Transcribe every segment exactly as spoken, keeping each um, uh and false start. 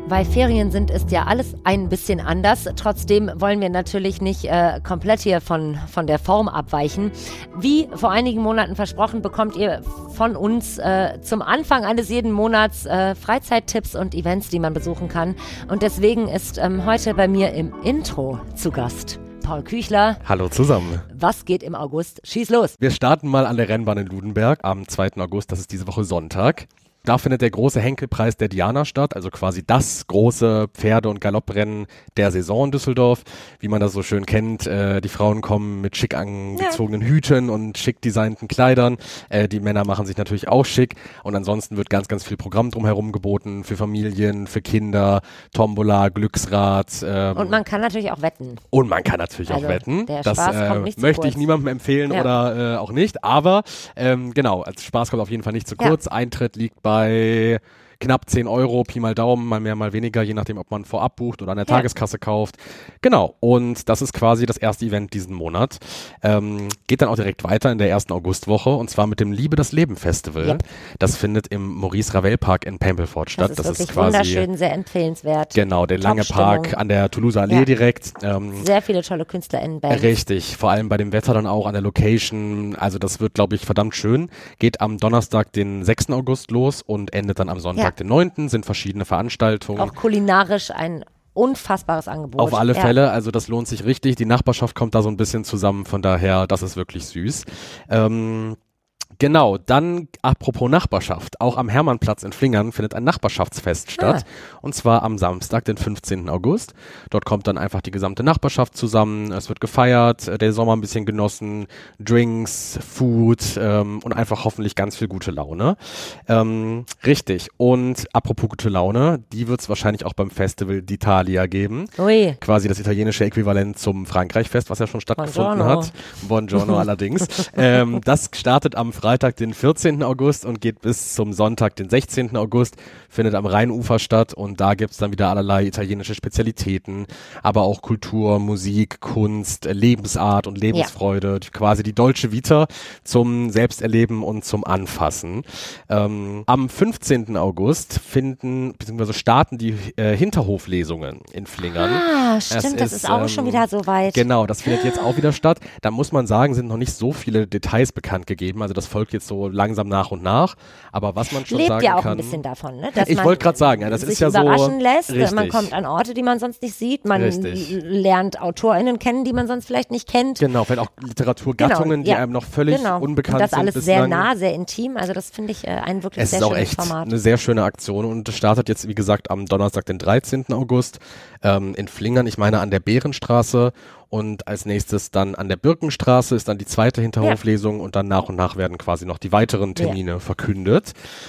Weil Ferien sind, ist ja alles ein bisschen anders. Trotzdem wollen wir natürlich nicht äh, komplett hier von, von der Form abweichen. Wie vor einigen Monaten versprochen, bekommt ihr von uns äh, zum Anfang eines jeden Monats äh, Freizeittipps und Events, die man besuchen kann. Und deswegen ist ähm, heute bei mir im Intro zu Gast Paul Küchler. Hallo zusammen. Was geht im August? Schieß los. Wir starten mal an der Rennbahn in Ludenberg am zweiten August, das ist diese Woche Sonntag. Da findet der große Henkelpreis der Diana statt, also quasi das große Pferde- und Galopprennen der Saison in Düsseldorf. Wie man das so schön kennt, äh, die Frauen kommen mit schick angezogenen ja. Hüten und schick designten Kleidern. Äh, die Männer machen sich natürlich auch schick. Und ansonsten wird ganz, ganz viel Programm drumherum geboten für Familien, für Kinder, Tombola, Glücksrad. Ähm, und man kann natürlich auch wetten. Und man kann natürlich also auch wetten. Der das Spaß äh, kommt nicht zu möchte kurz. ich niemandem empfehlen ja. oder äh, auch nicht. Aber ähm, genau, als Spaß kommt auf jeden Fall nicht zu kurz. Ja. Eintritt liegt bei bei knapp zehn Euro, Pi mal Daumen, mal mehr, mal weniger, je nachdem, ob man vorab bucht oder an der ja. Tageskasse kauft. Genau, und das ist quasi das erste Event diesen Monat. Ähm, geht dann auch direkt weiter in der ersten Augustwoche und zwar mit dem Liebe das Leben Festival. Yep. Das findet im Maurice Ravel Park in Pempelfort statt. Das ist, das wirklich ist quasi wunderschön, sehr empfehlenswert. Genau, der lange Park an der Toulouse Allee ja. direkt. Ähm, sehr viele tolle KünstlerInnen-Bands. Richtig, vor allem bei dem Wetter dann auch an der Location. Also das wird, glaube ich, verdammt schön. Geht am Donnerstag, den sechsten August los und endet dann am Sonntag, ja. den neunten Sind verschiedene Veranstaltungen. Auch kulinarisch ein unfassbares Angebot. Auf alle ja. Fälle, also das lohnt sich richtig. Die Nachbarschaft kommt da so ein bisschen zusammen, von daher, das ist wirklich süß. Ähm, Genau, dann apropos Nachbarschaft, auch am Hermannplatz in Flingern findet ein Nachbarschaftsfest statt ah. und zwar am Samstag, den fünfzehnten August. Dort kommt dann einfach die gesamte Nachbarschaft zusammen, es wird gefeiert, der Sommer ein bisschen genossen, Drinks, Food ähm, und einfach hoffentlich ganz viel gute Laune. Ähm, richtig, und apropos gute Laune, die wird es wahrscheinlich auch beim Festival d'Italia geben. Ui. Quasi das italienische Äquivalent zum Frankreich-Fest, was ja schon stattgefunden Buongiorno. hat. Buongiorno allerdings. ähm, das startet am Freitag, den vierzehnten August und geht bis zum Sonntag, den sechzehnten August, findet am Rheinufer statt und da gibt's dann wieder allerlei italienische Spezialitäten, aber auch Kultur, Musik, Kunst, Lebensart und Lebensfreude, ja. quasi die Dolce Vita zum Selbsterleben und zum Anfassen. Ähm, am fünfzehnten August finden, beziehungsweise starten die äh, Hinterhoflesungen in Flingern. Ah, stimmt, es das ist, ist auch ähm, schon wieder so weit. Genau, das findet jetzt auch wieder statt. Da muss man sagen, sind noch nicht so viele Details bekannt gegeben, also das folgt jetzt so langsam nach und nach, aber was man schon Lebt sagen ja auch kann, ein bisschen davon, ne? Dass ich man wollte gerade sagen, ja, das sich ist ja überraschen so lässt, richtig. Man kommt an Orte, die man sonst nicht sieht, man Richtig. lernt AutorInnen kennen, die man sonst vielleicht nicht kennt. Genau, vielleicht auch Literaturgattungen, genau, die ja. einem noch völlig genau. unbekannt und das sind. alles bislang. sehr nah, sehr intim, also das finde ich äh, ein wirklich es sehr ist auch schönes echt Format. eine sehr schöne Aktion und es startet jetzt, wie gesagt, am Donnerstag, den dreizehnten August ähm, in Flingern, ich meine an der Bärenstraße. Und als nächstes dann an der Birkenstraße ist dann die zweite Hinterhoflesung ja. und dann nach und nach werden quasi noch die weiteren Termine ja. verkündet.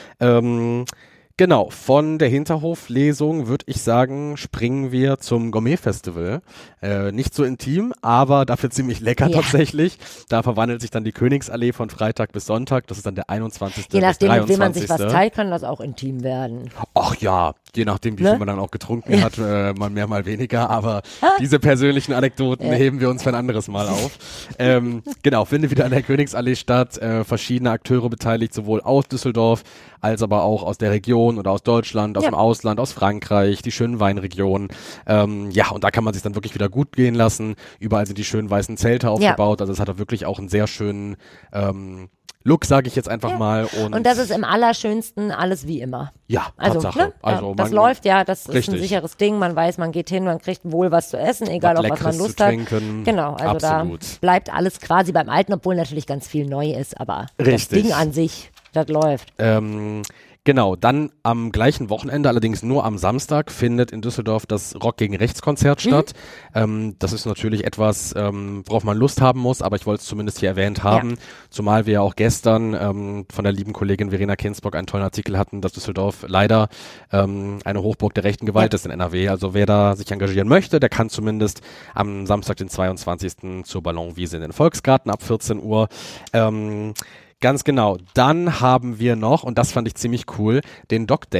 Ähm, genau, von der Hinterhoflesung würde ich sagen, springen wir zum Gourmet-Festival. Äh, nicht so intim, aber dafür ziemlich lecker ja. tatsächlich. Da verwandelt sich dann die Königsallee von Freitag bis Sonntag. Das ist dann der einundzwanzigste Je nachdem, bis mit wem man sich dreiundzwanzigste was teilt, kann das auch intim werden. Ach ja, je nachdem, wie ne? viel man dann auch getrunken hat, äh, mal mehr, mal weniger. Aber diese persönlichen Anekdoten ja. heben wir uns für ein anderes Mal auf. ähm, genau, findet wieder an der Königsallee statt. Äh, verschiedene Akteure beteiligt, sowohl aus Düsseldorf als aber auch aus der Region oder aus Deutschland, aus ja. dem Ausland, aus Frankreich, die schönen Weinregionen. Ähm, ja, und da kann man sich dann wirklich wieder gut gehen lassen. Überall sind die schönen weißen Zelte aufgebaut. Ja. Also es hat auch wirklich auch einen sehr schönen ähm, Look, sage ich jetzt einfach ja. mal. Und, und das ist im Allerschönsten alles wie immer. Ja, also, Tatsache. Ne? Also das man, läuft ja, das richtig. ist ein sicheres Ding. Man weiß, man geht hin, man kriegt wohl was zu essen, egal was auf was man Lust hat. Trinken. Genau, also Absolut. Da bleibt alles quasi beim Alten, obwohl natürlich ganz viel neu ist, aber richtig. das Ding an sich, das läuft. Ähm, Genau, dann am gleichen Wochenende, allerdings nur am Samstag, findet in Düsseldorf das Rock gegen Rechts Konzert mhm. statt. Ähm, das ist natürlich etwas, ähm, worauf man Lust haben muss, aber ich wollte es zumindest hier erwähnt haben, ja. zumal wir ja auch gestern ähm, von der lieben Kollegin Verena Kinsbock einen tollen Artikel hatten, dass Düsseldorf leider ähm, eine Hochburg der rechten Gewalt ja. ist in N R W. Also wer da sich engagieren möchte, der kann zumindest am Samstag, den zweiundzwanzigsten zur Ballonwiese in den Volksgarten ab vierzehn Uhr. Ähm, Ganz genau. Dann haben wir noch, und das fand ich ziemlich cool, den Dog Day.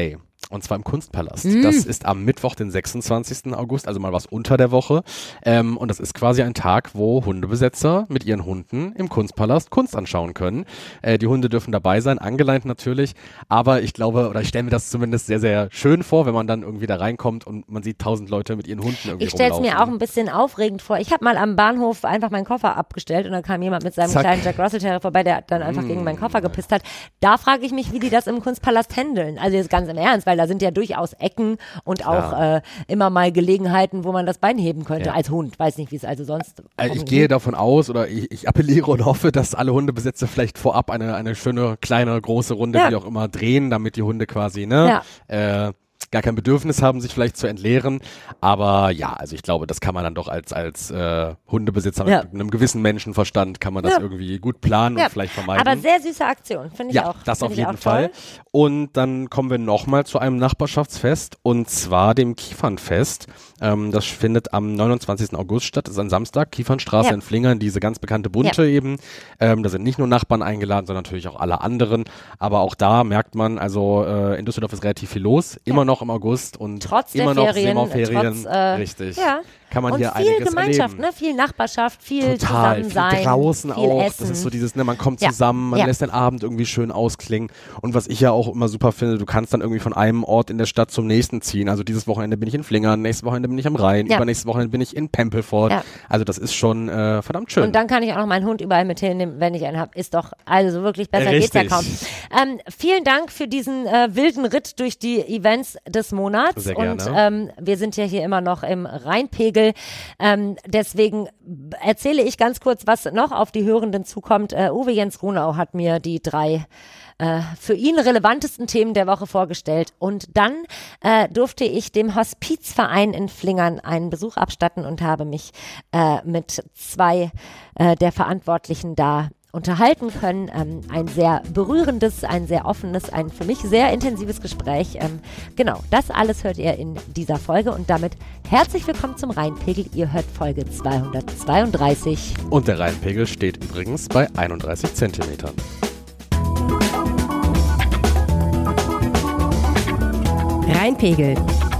Und zwar im Kunstpalast. Mm. Das ist am Mittwoch, den sechsundzwanzigsten August, also mal was unter der Woche. Ähm, und das ist quasi ein Tag, wo Hundebesetzer mit ihren Hunden im Kunstpalast Kunst anschauen können. Äh, die Hunde dürfen dabei sein, angeleint natürlich. Aber ich glaube, oder ich stelle mir das zumindest sehr, sehr schön vor, wenn man dann irgendwie da reinkommt und man sieht tausend Leute mit ihren Hunden irgendwie Ich stelle es rumlaufen. mir auch ein bisschen aufregend vor. Ich habe mal am Bahnhof einfach meinen Koffer abgestellt und dann kam jemand mit seinem Zack. kleinen Jack Russell Terrier vorbei, der dann einfach mm. gegen meinen Koffer gepisst hat. Da frage ich mich, wie die das im Kunstpalast handeln. Also jetzt ganz im Ernst, weil da sind ja durchaus Ecken und auch äh, immer mal Gelegenheiten, wo man das Bein heben könnte Ja. als Hund. Weiß nicht, wie es also sonst Also ich gehe davon aus oder ich, ich appelliere und hoffe, dass alle Hundebesitzer vielleicht vorab eine, eine schöne, kleine, große Runde, Ja. wie auch immer, drehen, damit die Hunde quasi, ne, ja. äh, gar kein Bedürfnis haben, sich vielleicht zu entleeren. Aber ja, also ich glaube, das kann man dann doch als, als äh, Hundebesitzer ja. mit einem gewissen Menschenverstand kann man das ja. irgendwie gut planen ja. und vielleicht vermeiden. Aber sehr süße Aktion, finde ich ja, auch. das Find auf ich jeden auch Fall. toll. Und dann kommen wir nochmal zu einem Nachbarschaftsfest und zwar dem Kiefernfest. Ähm, das findet am neunundzwanzigsten August statt. Das ist ein Samstag, Kiefernstraße Ja. in Flingern, diese ganz bekannte Bunte Ja. eben. Ähm, da sind nicht nur Nachbarn eingeladen, sondern natürlich auch alle anderen. Aber auch da merkt man, also äh, in Düsseldorf ist relativ viel los, immer noch im August und Trotz immer der noch Ferien, Sommerferien. trotz, äh, Richtig. Ja. Kann man und hier viel einiges Gemeinschaft, erleben. ne? Viel Nachbarschaft, viel Total, zusammen viel sein, draußen viel auch. Essen. Das ist so dieses, ne, man kommt Ja. zusammen, man Ja. lässt den Abend irgendwie schön ausklingen. Und was ich ja auch immer super finde, du kannst dann irgendwie von einem Ort in der Stadt zum nächsten ziehen. Also dieses Wochenende bin ich in Flingern, nächstes Wochenende bin ich am Rhein, Ja. übernächstes Wochenende bin ich in Pempelfort. Ja. Also das ist schon äh, verdammt schön. Und dann kann ich auch noch meinen Hund überall mit hinnehmen, wenn ich einen habe. Ist doch, also wirklich besser Richtig. geht's ja kaum. Ähm, vielen Dank für diesen äh, wilden Ritt durch die Events des Monats. Sehr Und gerne. ähm, wir sind ja hier immer noch im Rheinpegel. Ähm, deswegen erzähle ich ganz kurz, was noch auf die Hörenden zukommt. Äh, Uwe Jens Runau hat mir die drei äh, für ihn relevantesten Themen der Woche vorgestellt. Und dann äh, durfte ich dem Hospizverein in Flingern einen Besuch abstatten und habe mich äh, mit zwei äh, der Verantwortlichen da unterhalten können. Ähm, ein sehr berührendes, ein sehr offenes, ein für mich sehr intensives Gespräch. Ähm, genau, das alles hört ihr in dieser Folge und damit herzlich willkommen zum Rheinpegel. Ihr hört Folge zweihundertzweiunddreißig. Und der Rheinpegel steht übrigens bei einunddreißig Zentimetern. Rheinpegel.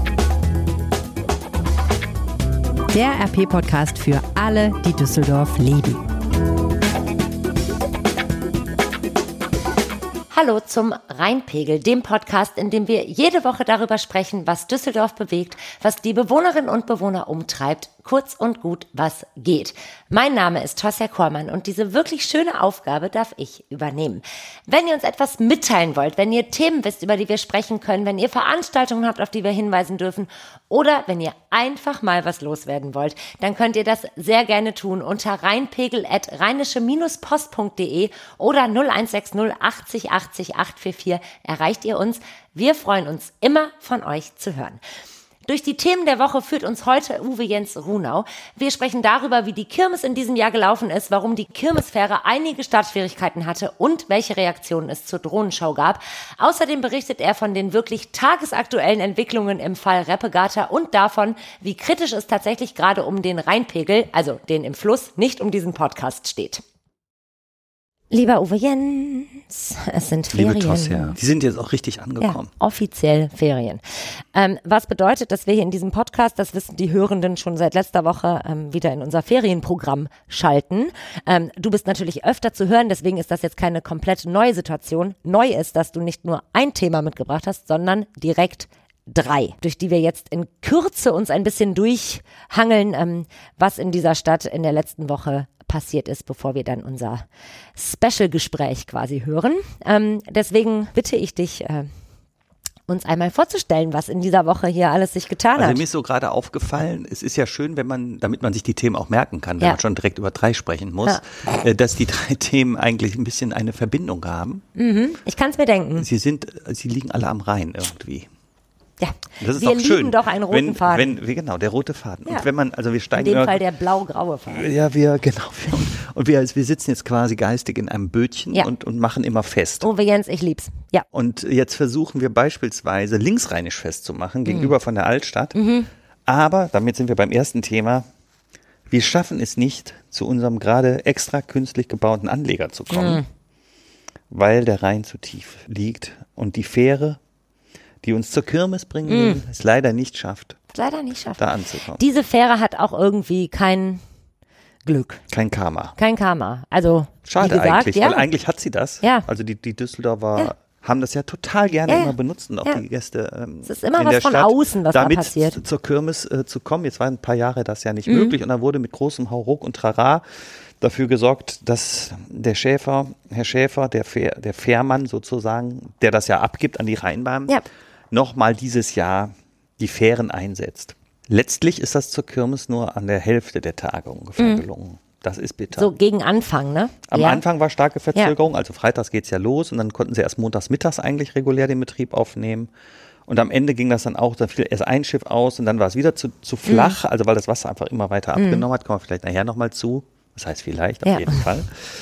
Der R P-Podcast für alle, die Düsseldorf lieben. Hallo zum Rheinpegel, dem Podcast, in dem wir jede Woche darüber sprechen, was Düsseldorf bewegt, was die Bewohnerinnen und Bewohner umtreibt, kurz und gut, was geht. Mein Name ist Tosja Kormann und diese wirklich schöne Aufgabe darf ich übernehmen. Wenn ihr uns etwas mitteilen wollt, wenn ihr Themen wisst, über die wir sprechen können, wenn ihr Veranstaltungen habt, auf die wir hinweisen dürfen oder wenn ihr einfach mal was loswerden wollt, dann könnt ihr das sehr gerne tun unter rheinpegel at rheinische post punkt de oder null eins sechs null achtzig achtzig acht vier vier erreicht ihr uns. Wir freuen uns immer, von euch zu hören. Durch die Themen der Woche führt uns heute Uwe Jens Runau. Wir sprechen darüber, wie die Kirmes in diesem Jahr gelaufen ist, warum die Kirmesfähre einige Startschwierigkeiten hatte und welche Reaktionen es zur Drohnenshow gab. Außerdem berichtet er von den wirklich tagesaktuellen Entwicklungen im Fall Reppegater und davon, wie kritisch es tatsächlich gerade um den Rheinpegel, also den im Fluss, nicht um diesen Podcast steht. Lieber Uwe Jens, es sind Ferien. Liebe Tosja, die sind jetzt auch richtig angekommen. Ja, offiziell Ferien. Ähm, was bedeutet, dass wir hier in diesem Podcast, das wissen die Hörenden schon seit letzter Woche, ähm, wieder in unser Ferienprogramm schalten. Ähm, du bist natürlich öfter zu hören, deswegen ist das jetzt keine komplett neue Situation. Neu ist, dass du nicht nur ein Thema mitgebracht hast, sondern direkt drei, durch die wir jetzt in Kürze uns ein bisschen durchhangeln, ähm, was in dieser Stadt in der letzten Woche passiert ist, bevor wir dann unser Special-Gespräch quasi hören. Ähm, deswegen bitte ich dich, äh, uns einmal vorzustellen, was in dieser Woche hier alles sich getan Also hat. mir ist so gerade aufgefallen, es ist ja schön, wenn man, damit man sich die Themen auch merken kann, wenn Ja. man schon direkt über drei sprechen muss, ja. äh, dass die drei Themen eigentlich ein bisschen eine Verbindung haben. Mhm, ich kann es mir denken. Sie sind, sie liegen alle am Rhein irgendwie. Ja, Das ist wir auch lieben schön. doch einen roten wenn, Faden. Wenn, genau, der rote Faden. Ja. Und wenn man, also wir In steigen dem immer, Fall der blau-graue Faden. ja, wir, genau. Und wir, wir sitzen jetzt quasi geistig in einem Bötchen Ja. und, und machen immer fest. Uwe Jens, ich lieb's. Ja. Und jetzt versuchen wir beispielsweise linksrheinisch festzumachen, gegenüber von der Altstadt. Mhm. Aber, damit sind wir beim ersten Thema, wir schaffen es nicht, zu unserem gerade extra künstlich gebauten Anleger zu kommen, Mhm. weil der Rhein zu tief liegt und die Fähre die uns zur Kirmes bringen will, mm. es leider nicht schafft. Leider nicht schafft. Da anzukommen. Diese Fähre hat auch irgendwie kein Glück. Kein Karma. Kein Karma. Also, schade wie gesagt, eigentlich, ja. weil eigentlich hat sie das. Ja. Also die, die Düsseldorfer ja. haben das ja total gerne ja. immer benutzt und auch ja. die Gäste ähm, es ist immer in was der von Stadt, außen, was damit da passiert. Z- zur Kirmes äh, zu kommen. Jetzt waren ein paar Jahre das ja nicht mhm. möglich und dann wurde mit großem Hauruck und Trara dafür gesorgt, dass der Schäfer, Herr Schäfer, der, Fähr, der Fährmann sozusagen, der das ja abgibt an die Rheinbahn, ja. nochmal dieses Jahr die Fähren einsetzt. Letztlich ist das zur Kirmes nur an der Hälfte der Tage ungefähr mhm. gelungen. Das ist bitter. So gegen Anfang, ne? Am ja. Anfang war starke Verzögerung, ja. also freitags geht es ja los und dann konnten sie erst montags mittags eigentlich regulär den Betrieb aufnehmen. Und am Ende ging das dann auch, da fiel erst ein Schiff aus und dann war es wieder zu, zu flach, mhm. also weil das Wasser einfach immer weiter mhm. abgenommen hat, kommen wir vielleicht nachher nochmal zu. Das heißt vielleicht, auf ja. jeden Fall.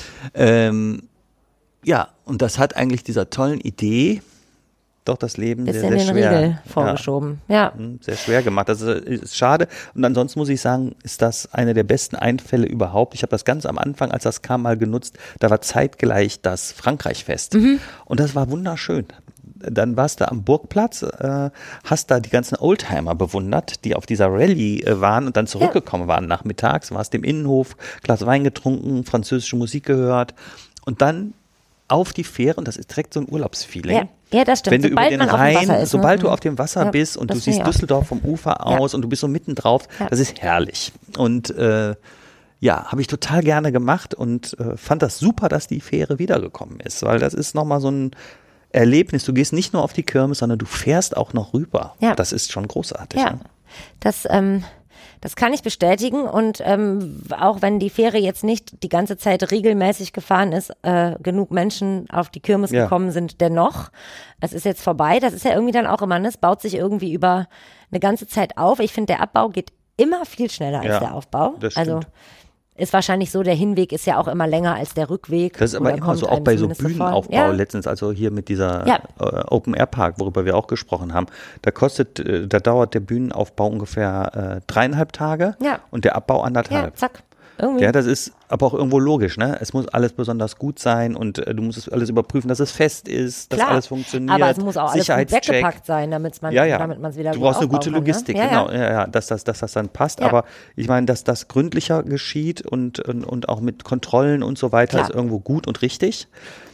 Ähm, ja, und das hat eigentlich dieser tollen Idee doch das Leben bisschen sehr, sehr den schwer Riegel vorgeschoben. Ja. ja. Sehr schwer gemacht. Das ist, ist schade. Und ansonsten muss ich sagen, ist das eine der besten Einfälle überhaupt. Ich habe das ganz am Anfang, als das kam, mal genutzt. Da war zeitgleich das Frankreich-Fest. Mhm. Und das war wunderschön. Dann warst du am Burgplatz, äh, hast da die ganzen Oldtimer bewundert, die auf dieser Rallye äh, waren und dann zurückgekommen ja. waren nachmittags. Warst im Innenhof, Glas Wein getrunken, französische Musik gehört und dann auf die Fähre und das ist direkt so ein Urlaubsfeeling. Ja. Ja, das stimmt. Wenn du sobald über den man Rhein, auf dem Wasser ist, sobald ne? du auf dem Wasser ja, bist und du das siehst Düsseldorf vom Ufer aus ja. und du bist so mitten drauf, ja. das ist herrlich. Und äh, ja, habe ich total gerne gemacht und äh, fand das super, dass die Fähre wiedergekommen ist, weil das ist nochmal so ein Erlebnis. Du gehst nicht nur auf die Kirmes, sondern du fährst auch noch rüber. Ja. Das ist schon großartig. Ja, ne? das ähm Das kann ich bestätigen und ähm, auch wenn die Fähre jetzt nicht die ganze Zeit regelmäßig gefahren ist, äh, genug Menschen auf die Kirmes ja. gekommen sind dennoch. Es ist jetzt vorbei, das ist ja irgendwie dann auch immer, ne? Es baut sich irgendwie über eine ganze Zeit auf. Ich finde, der Abbau geht immer viel schneller als ja, der Aufbau. Das stimmt. Also ist wahrscheinlich so, der Hinweg ist ja auch immer länger als der Rückweg. Das ist aber immer so, auch bei so Bühnenaufbau ja. letztens, also hier mit dieser ja. äh, Open-Air-Park, worüber wir auch gesprochen haben, da kostet, äh, da dauert der Bühnenaufbau ungefähr äh, dreieinhalb Tage ja. und der Abbau anderthalb. Ja, zack. Irgendwie. Ja, das ist aber auch irgendwo logisch, ne? Es muss alles besonders gut sein und äh, du musst es alles überprüfen, dass es fest ist, dass Klar, alles funktioniert. aber es muss auch alles gut weggepackt sein, damit man ja, ja. damit man es wieder Du gut brauchst eine gute kann, Logistik, ne? genau, ja, ja. Ja, ja, dass, das, dass das dann passt. Ja. Aber ich meine, dass das gründlicher geschieht und, und, und auch mit Kontrollen und so weiter Klar. ist irgendwo gut und richtig.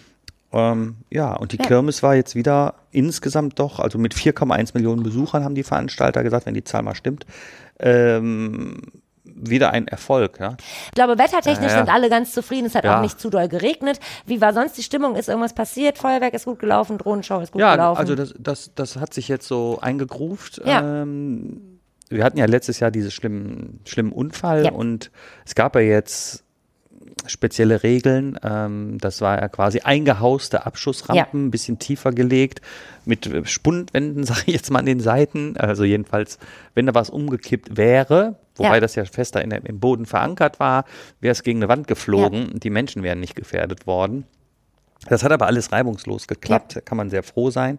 Ähm, ja, und die ja. Kirmes war jetzt wieder insgesamt doch, also mit vier Komma eins Millionen Besuchern haben die Veranstalter gesagt, wenn die Zahl mal stimmt, ähm, wieder ein Erfolg, ja. Ich glaube, wettertechnisch ja, ja. sind alle ganz zufrieden. Es hat ja. auch nicht zu doll geregnet. Wie war sonst die Stimmung? Ist irgendwas passiert? Feuerwerk ist gut gelaufen, Drohnenshow ist gut ja, gelaufen? Ja, also das, das, das hat sich jetzt so eingegruft. Ja. Ähm, wir hatten ja letztes Jahr diesen schlimmen, schlimmen Unfall ja. und es gab ja jetzt spezielle Regeln. Ähm, das war ja quasi eingehauste Abschussrampen, ja. ein bisschen tiefer gelegt, mit Spundwänden, sage ich jetzt mal, an den Seiten. Also jedenfalls, wenn da was umgekippt wäre, wobei ja. das ja fester in der, im Boden verankert war, wäre es gegen eine Wand geflogen und ja. die Menschen wären nicht gefährdet worden. Das hat aber alles reibungslos geklappt, ja. kann man sehr froh sein.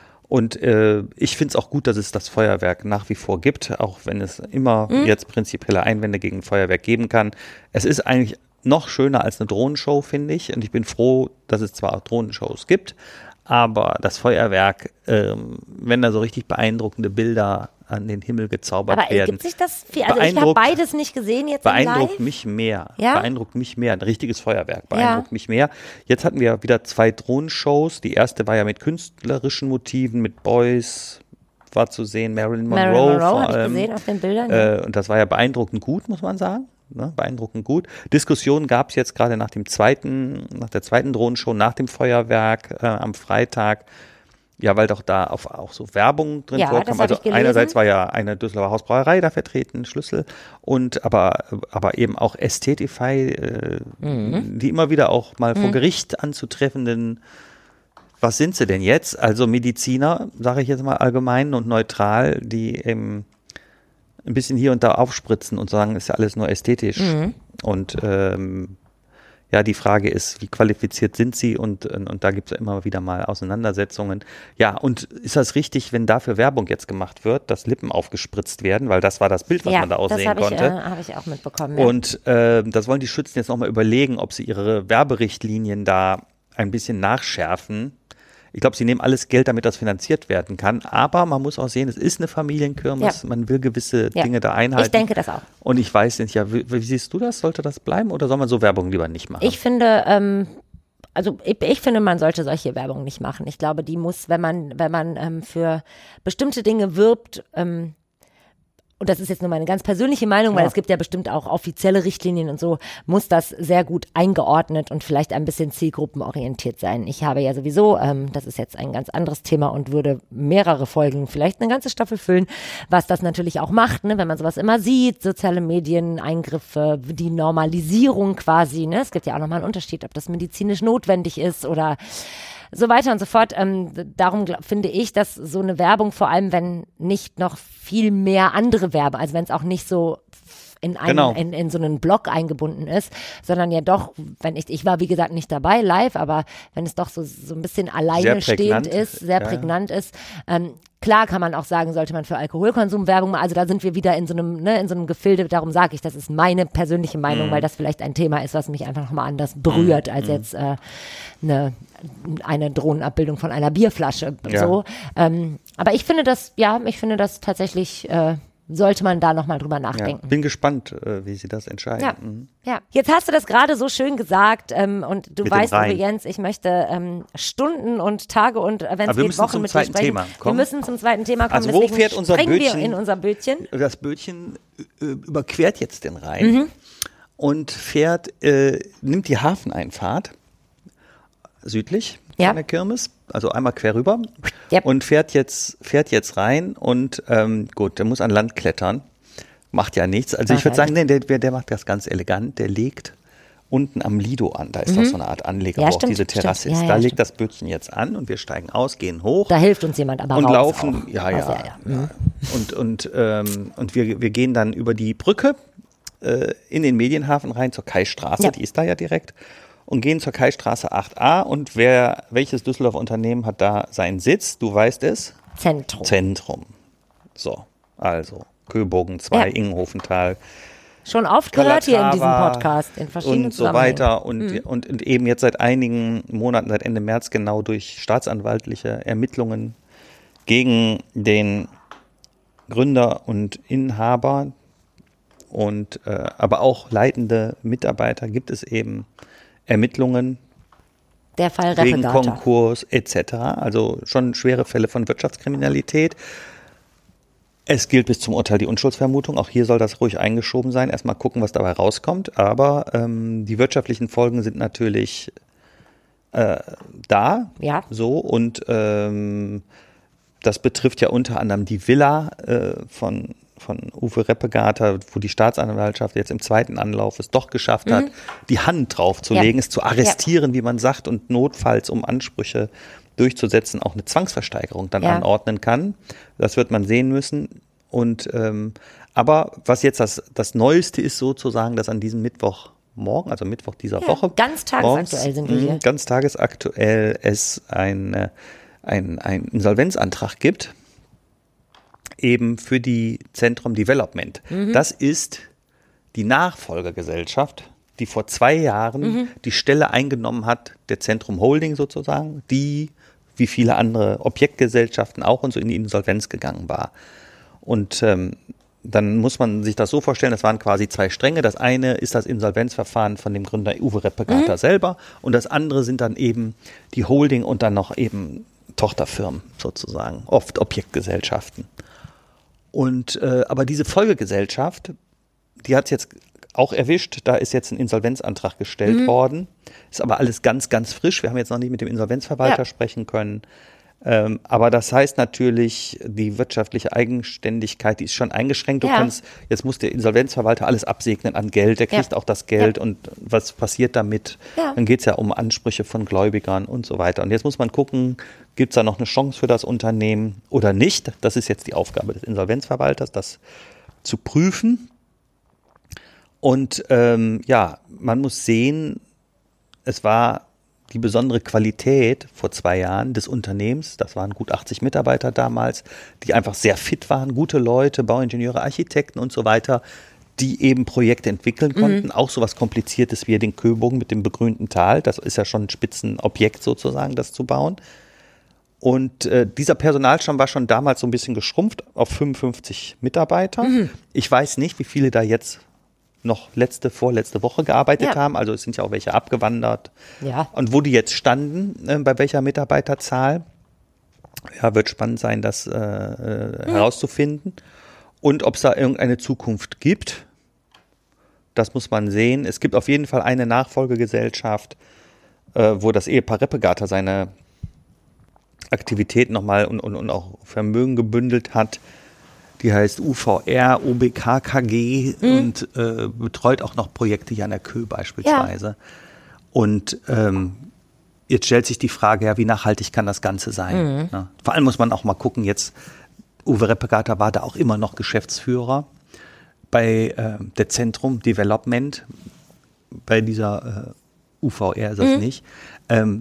Und äh, ich finde es auch gut, dass es das Feuerwerk nach wie vor gibt, auch wenn es immer mhm. jetzt prinzipielle Einwände gegen Feuerwerk geben kann. Es ist eigentlich noch schöner als eine Drohnenshow, finde ich. Und ich bin froh, dass es zwar auch Drohnenshows gibt, aber das Feuerwerk, ähm, wenn da so richtig beeindruckende Bilder an den Himmel gezaubert aber werden. Gibt sich das viel? Also ich habe beides nicht gesehen jetzt Beeindruckt live. mich mehr. Ja? Beeindruckt mich mehr. Ein richtiges Feuerwerk beeindruckt ja. mich mehr. Jetzt hatten wir wieder zwei Drohnenshows. Die erste war ja mit künstlerischen Motiven, mit Boys war zu sehen, Marilyn Monroe, Marilyn Monroe vor habe ich allem. gesehen auf den Bildern. Äh, und das war ja beeindruckend gut, muss man sagen. Ne, beeindruckend gut. Diskussionen gab es jetzt gerade nach dem zweiten, nach der zweiten Drohnenshow, nach dem Feuerwerk äh, am Freitag. Ja, weil doch da auf, auch so Werbung drin ja, vorkam. Also einerseits war ja eine Düsseldorfer Hausbrauerei da vertreten, Schlüssel, und aber, aber eben auch Ästhetify, äh, mhm. die immer wieder auch mal mhm. vor Gericht anzutreffenden, was sind sie denn jetzt? Also Mediziner, sage ich jetzt mal allgemein und neutral, die eben ein bisschen hier und da aufspritzen und sagen, ist ja alles nur ästhetisch. Mhm. Und ähm, ja, die Frage ist, wie qualifiziert sind sie? Und, und, und da gibt es ja immer wieder mal Auseinandersetzungen. Ja, und ist das richtig, wenn dafür Werbung jetzt gemacht wird, dass Lippen aufgespritzt werden? Weil das war das Bild, was ja, man da aussehen das konnte. Ja, äh, habe ich auch mitbekommen. Ja. Und äh, das wollen die Schützen jetzt nochmal überlegen, ob sie ihre Werberichtlinien da ein bisschen nachschärfen. Ich glaube, sie nehmen alles Geld, damit das finanziert werden kann. Aber man muss auch sehen, es ist eine Familienkirmes. Ja. Man will gewisse ja. Dinge da einhalten. Ich denke das auch. Und ich weiß nicht, ja, wie, wie siehst du das? Sollte das bleiben oder soll man so Werbung lieber nicht machen? Ich finde, ähm, also ich, ich finde, man sollte solche Werbung nicht machen. Ich glaube, die muss, wenn man, wenn man ähm, für bestimmte Dinge wirbt, ähm, und das ist jetzt nur meine ganz persönliche Meinung, weil ja. es gibt ja bestimmt auch offizielle Richtlinien und so, muss das sehr gut eingeordnet und vielleicht ein bisschen zielgruppenorientiert sein. Ich habe ja sowieso, ähm, das ist jetzt ein ganz anderes Thema und würde mehrere Folgen, vielleicht eine ganze Staffel füllen, was das natürlich auch macht, ne, wenn man sowas immer sieht, soziale Medien, Eingriffe, die Normalisierung quasi, ne, es gibt ja auch nochmal einen Unterschied, ob das medizinisch notwendig ist oder so weiter und so fort. Ähm, darum glaub, finde ich, dass so eine Werbung, vor allem wenn nicht noch viel mehr andere Werbung, also wenn es auch nicht so in, einen, genau. in, in so einen Blog eingebunden ist, sondern ja doch, wenn ich, ich war wie gesagt nicht dabei live, aber wenn es doch so, so ein bisschen alleine stehend ist, sehr ja. prägnant ist, ähm, klar kann man auch sagen, sollte man für Alkoholkonsum Werbung machen, also da sind wir wieder in so einem, ne, in so einem Gefilde, darum sage ich, das ist meine persönliche Meinung, mm. weil das vielleicht ein Thema ist, was mich einfach nochmal anders berührt, mm. als jetzt äh, eine, eine Drohnenabbildung von einer Bierflasche. Ja. So. Ähm, aber ich finde das, ja, ich finde das tatsächlich äh, sollte man da nochmal drüber nachdenken. Ja, bin gespannt, äh, wie sie das entscheiden. Ja, mhm. ja. Jetzt hast du das gerade so schön gesagt ähm, und du mit weißt, liebe Jens, ich möchte ähm, Stunden und Tage und äh, wenn es geht, Wochen mit dir sprechen. Thema kommen. Wir müssen zum zweiten Thema kommen, also wo deswegen fährt unser springen Bötchen, wir in unser Bötchen. Das Bötchen äh, überquert jetzt den Rhein mhm. und fährt, äh, nimmt die Hafeneinfahrt südlich ja. von der Kirmes, also einmal quer rüber yep. und fährt jetzt, fährt jetzt rein und ähm, gut, der muss an Land klettern, macht ja nichts. Also Ach, ich würde sagen, nee, der, der macht das ganz elegant, der legt unten am Lido an, da ist mhm. doch so eine Art Anleger, ja, wo stimmt, auch diese Terrasse stimmt. ist. Ja, da ja, legt stimmt. das Bötchen jetzt an und wir steigen aus, gehen hoch. Da hilft uns jemand aber und raus laufen, auch. ja, ja, also, ja, ja. Mhm. und und ähm, und wir wir gehen dann über die Brücke äh, in den Medienhafen rein zur Kaistraße, ja. die ist da ja direkt. Und gehen zur Kaistraße acht a und wer, welches Düsseldorfer Unternehmen hat da seinen Sitz? Du weißt es? Zentrum. Zentrum. So, also Köbogen zwei, ja. Ingenhofenthal. Schon oft gehört hier in diesem Podcast, in verschiedenen und so weiter und, mhm. und, und eben jetzt seit einigen Monaten, seit Ende März genau durch staatsanwaltliche Ermittlungen gegen den Gründer und Inhaber und äh, aber auch leitende Mitarbeiter gibt es eben Ermittlungen der Fall wegen Repegata. Konkurs et cetera. Also schon schwere Fälle von Wirtschaftskriminalität. Es gilt bis zum Urteil die Unschuldsvermutung. Auch hier soll das ruhig eingeschoben sein. Erstmal gucken, was dabei rauskommt. Aber ähm, die wirtschaftlichen Folgen sind natürlich äh, da. Ja. So und ähm, das betrifft ja unter anderem die Villa äh, von von Uwe Reppegater, wo die Staatsanwaltschaft jetzt im zweiten Anlauf es doch geschafft hat, mhm. die Hand draufzulegen, ja. es zu arrestieren, ja. wie man sagt, und notfalls, um Ansprüche durchzusetzen, auch eine Zwangsversteigerung dann ja. anordnen kann. Das wird man sehen müssen. Und ähm, aber was jetzt das, das Neueste ist sozusagen, dass an diesem Mittwochmorgen, also Mittwoch dieser ja, Woche, ganz tagesaktuell sind wir hier. Ganz tagesaktuell es ein, ein, ein Insolvenzantrag gibt, eben für die Zentrum Development. Mhm. Das ist die Nachfolgergesellschaft, die vor zwei Jahren mhm. die Stelle eingenommen hat, der Zentrum Holding sozusagen, die, wie viele andere Objektgesellschaften auch und so in die Insolvenz gegangen war. Und ähm, dann muss man sich das so vorstellen, das waren quasi zwei Stränge. Das eine ist das Insolvenzverfahren von dem Gründer Uwe Reppegater mhm. selber und das andere sind dann eben die Holding und dann noch eben Tochterfirmen sozusagen, oft Objektgesellschaften. Und äh, aber diese Folgegesellschaft, die hat es jetzt auch erwischt, da ist jetzt ein Insolvenzantrag gestellt mhm. worden, ist aber alles ganz, ganz frisch. Wir haben jetzt noch nicht mit dem Insolvenzverwalter ja. sprechen können. Ähm, aber das heißt natürlich, die wirtschaftliche Eigenständigkeit, die ist schon eingeschränkt. Du ja. kannst, jetzt muss der Insolvenzverwalter alles absegnen an Geld, der kriegt ja. auch das Geld ja. und was passiert damit? Ja. Dann geht es ja um Ansprüche von Gläubigern und so weiter. Und jetzt muss man gucken, gibt es da noch eine Chance für das Unternehmen oder nicht? Das ist jetzt die Aufgabe des Insolvenzverwalters, das zu prüfen. Und ähm, ja, man muss sehen, es war die besondere Qualität vor zwei Jahren des Unternehmens, das waren gut achtzig Mitarbeiter damals, die einfach sehr fit waren, gute Leute, Bauingenieure, Architekten und so weiter, die eben Projekte entwickeln konnten, mhm. auch so was Kompliziertes wie den Köbogen mit dem begrünten Tal, das ist ja schon ein Spitzenobjekt sozusagen, das zu bauen. Und äh, dieser Personalstamm war schon damals so ein bisschen geschrumpft auf fünfundfünfzig Mitarbeiter. Mhm. Ich weiß nicht, wie viele da jetzt noch letzte, vorletzte Woche gearbeitet ja. haben. Also es sind ja auch welche abgewandert. Ja. Und wo die jetzt standen, äh, bei welcher Mitarbeiterzahl, ja, wird spannend sein, das äh, äh, mhm. herauszufinden. Und ob es da irgendeine Zukunft gibt, das muss man sehen. Es gibt auf jeden Fall eine Nachfolgegesellschaft, äh, wo das Ehepaar Reppegater seine Aktivitäten nochmal und, und, und auch Vermögen gebündelt hat. Die heißt U V R O B K K G mhm. und äh, betreut auch noch Projekte hier an der Kö beispielsweise. Ja. Und ähm, jetzt stellt sich die Frage, ja, wie nachhaltig kann das Ganze sein? Mhm. Ja. Vor allem muss man auch mal gucken, jetzt Uwe Reppegater war da auch immer noch Geschäftsführer bei äh, der Zentrum Development, bei dieser äh, U V R ist das mhm. nicht. Ähm,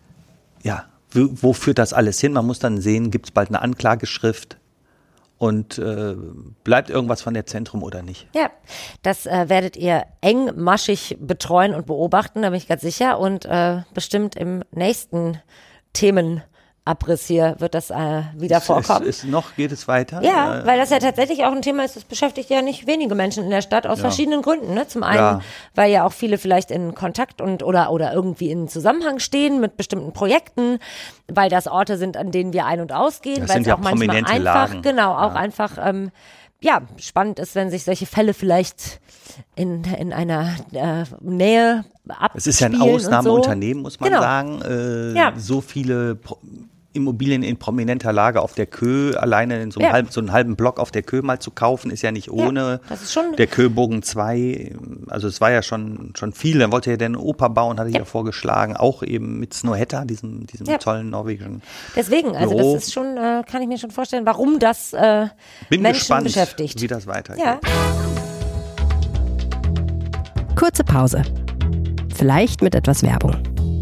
ja, Wo, wo führt das alles hin? Man muss dann sehen, gibt es bald eine Anklageschrift und äh, bleibt irgendwas von der Zentrum oder nicht? Ja, das äh, werdet ihr engmaschig betreuen und beobachten, da bin ich ganz sicher. Und äh, bestimmt im nächsten Themenabriss hier wird das äh, wieder ist, vorkommen. Ist, ist noch geht es weiter? Ja, äh, weil das ja tatsächlich auch ein Thema ist, das beschäftigt ja nicht wenige Menschen in der Stadt aus ja. verschiedenen Gründen. Ne? Zum einen, ja. weil ja auch viele vielleicht in Kontakt und oder oder irgendwie in Zusammenhang stehen mit bestimmten Projekten, weil das Orte sind, an denen wir ein- und ausgehen, weil es ja auch manchmal einfach, Lagen. genau, auch ja. einfach ähm, ja, spannend ist, wenn sich solche Fälle vielleicht in, in einer äh, Nähe abspielen. Es ist ja ein Ausnahmeunternehmen, so. muss man genau. sagen. Äh, ja. So viele Pro- Immobilien in prominenter Lage auf der Kö, alleine in so einem, ja. halb, so einen halben Block auf der Kö mal zu kaufen, ist ja nicht ohne. Ja, das ist schon der Köbogen zwei, also es war ja schon, schon viel. Dann wollte er ja eine Oper bauen, hatte ich ja. ja vorgeschlagen, auch eben mit Snohetta, diesem, diesem ja. tollen norwegischen Deswegen, also Büro. das ist schon, äh, kann ich mir schon vorstellen, warum das äh, Bin Menschen gespannt, beschäftigt. wie das weitergeht. Ja. Kurze Pause. Vielleicht mit etwas Werbung.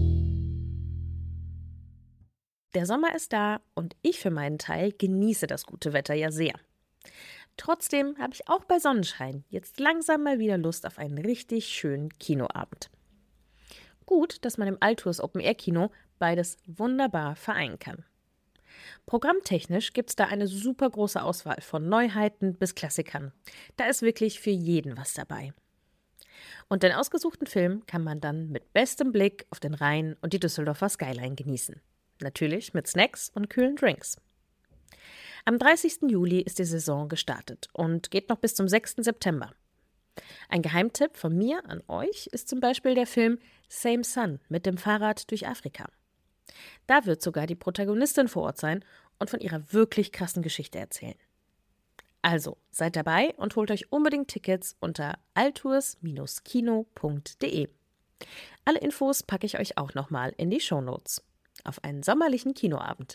Der Sommer ist da und ich für meinen Teil genieße das gute Wetter ja sehr. Trotzdem habe ich auch bei Sonnenschein jetzt langsam mal wieder Lust auf einen richtig schönen Kinoabend. Gut, dass man im Altours Open-Air-Kino beides wunderbar vereinen kann. Programmtechnisch gibt es da eine super große Auswahl von Neuheiten bis Klassikern. Da ist wirklich für jeden was dabei. Und den ausgesuchten Film kann man dann mit bestem Blick auf den Rhein und die Düsseldorfer Skyline genießen. Natürlich mit Snacks und kühlen Drinks. Am dreißigsten Juli ist die Saison gestartet und geht noch bis zum sechsten September. Ein Geheimtipp von mir an euch ist zum Beispiel der Film Same Sun mit dem Fahrrad durch Afrika. Da wird sogar die Protagonistin vor Ort sein und von ihrer wirklich krassen Geschichte erzählen. Also, seid dabei und holt euch unbedingt Tickets unter altours Bindestrich kino punkt de. Alle Infos packe ich euch auch nochmal in die Shownotes. Auf einen sommerlichen Kinoabend.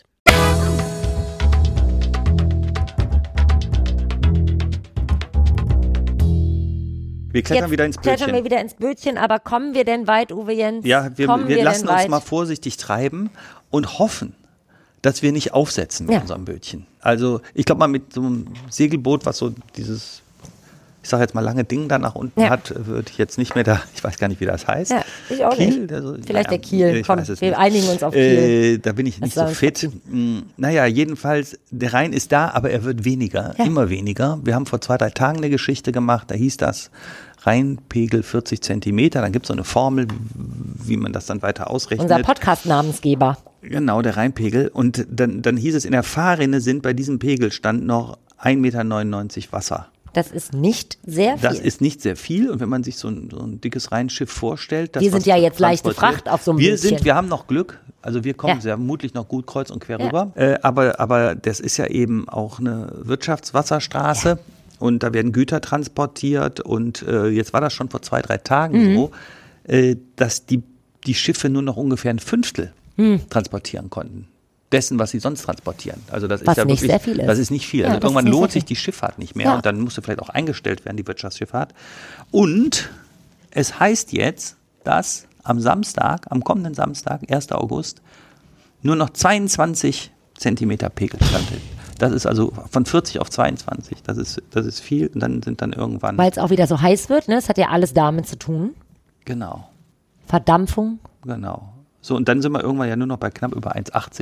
Wir klettern Jetzt wieder ins Bötchen. klettern wir wieder ins Bötchen, aber kommen wir denn weit, Uwe Jens? Ja, wir, wir, wir lassen uns weit? mal vorsichtig treiben und hoffen, dass wir nicht aufsetzen mit ja. unserem Bötchen. Also ich glaube mal mit so einem Segelboot, was so dieses, ich sage jetzt mal lange Ding da nach unten ja. hat, würde ich jetzt nicht mehr da, ich weiß gar nicht, wie das heißt. Ja, ich auch Kiel, nicht. Also, Vielleicht naja, der Kiel, komm, wir nicht. einigen uns auf Kiel. Äh, da bin ich nicht das so fit. Hm, naja, jedenfalls, der Rhein ist da, aber er wird weniger, ja. immer weniger. Wir haben vor zwei, drei Tagen eine Geschichte gemacht, da hieß das Rheinpegel vierzig Zentimeter, dann gibt es so eine Formel, wie man das dann weiter ausrechnet. Unser Podcast-Namensgeber. Genau, der Rheinpegel. Und dann, dann hieß es, in der Fahrrinne sind bei diesem Pegelstand noch ein Meter neunundneunzig Wasser. Das ist nicht sehr viel. Das ist nicht sehr viel. Und wenn man sich so ein, so ein dickes Rheinschiff vorstellt. Das, wir sind ja jetzt leichte Fracht auf so einem Wir Bötchen. sind, wir haben noch Glück. Also wir kommen ja. sehr vermutlich noch gut kreuz und quer ja. rüber. Äh, aber, aber das ist ja eben auch eine Wirtschaftswasserstraße. Ja. Und da werden Güter transportiert. Und äh, jetzt war das schon vor zwei, drei Tagen mhm. so, äh, dass die, die Schiffe nur noch ungefähr ein Fünftel mhm. transportieren konnten. Dessen, was sie sonst transportieren. Also das was ist ja nicht wirklich, sehr viel ist. Das ist nicht viel. Ja, also irgendwann lohnt sich viel. die Schifffahrt nicht mehr Ja. und dann musste vielleicht auch eingestellt werden, die Wirtschaftsschifffahrt. Und es heißt jetzt, dass am Samstag, am kommenden Samstag, ersten August, nur noch zweiundzwanzig Zentimeter Pegelstand ist. Das ist also von vierzig auf zweiundzwanzig. Das ist, das ist viel. Und dann sind dann irgendwann. Weil es auch wieder so heiß wird, ne? Es hat ja alles damit zu tun. Genau. Verdampfung. Genau. So, und dann sind wir irgendwann ja nur noch bei knapp über eins Komma achtzig. Ja.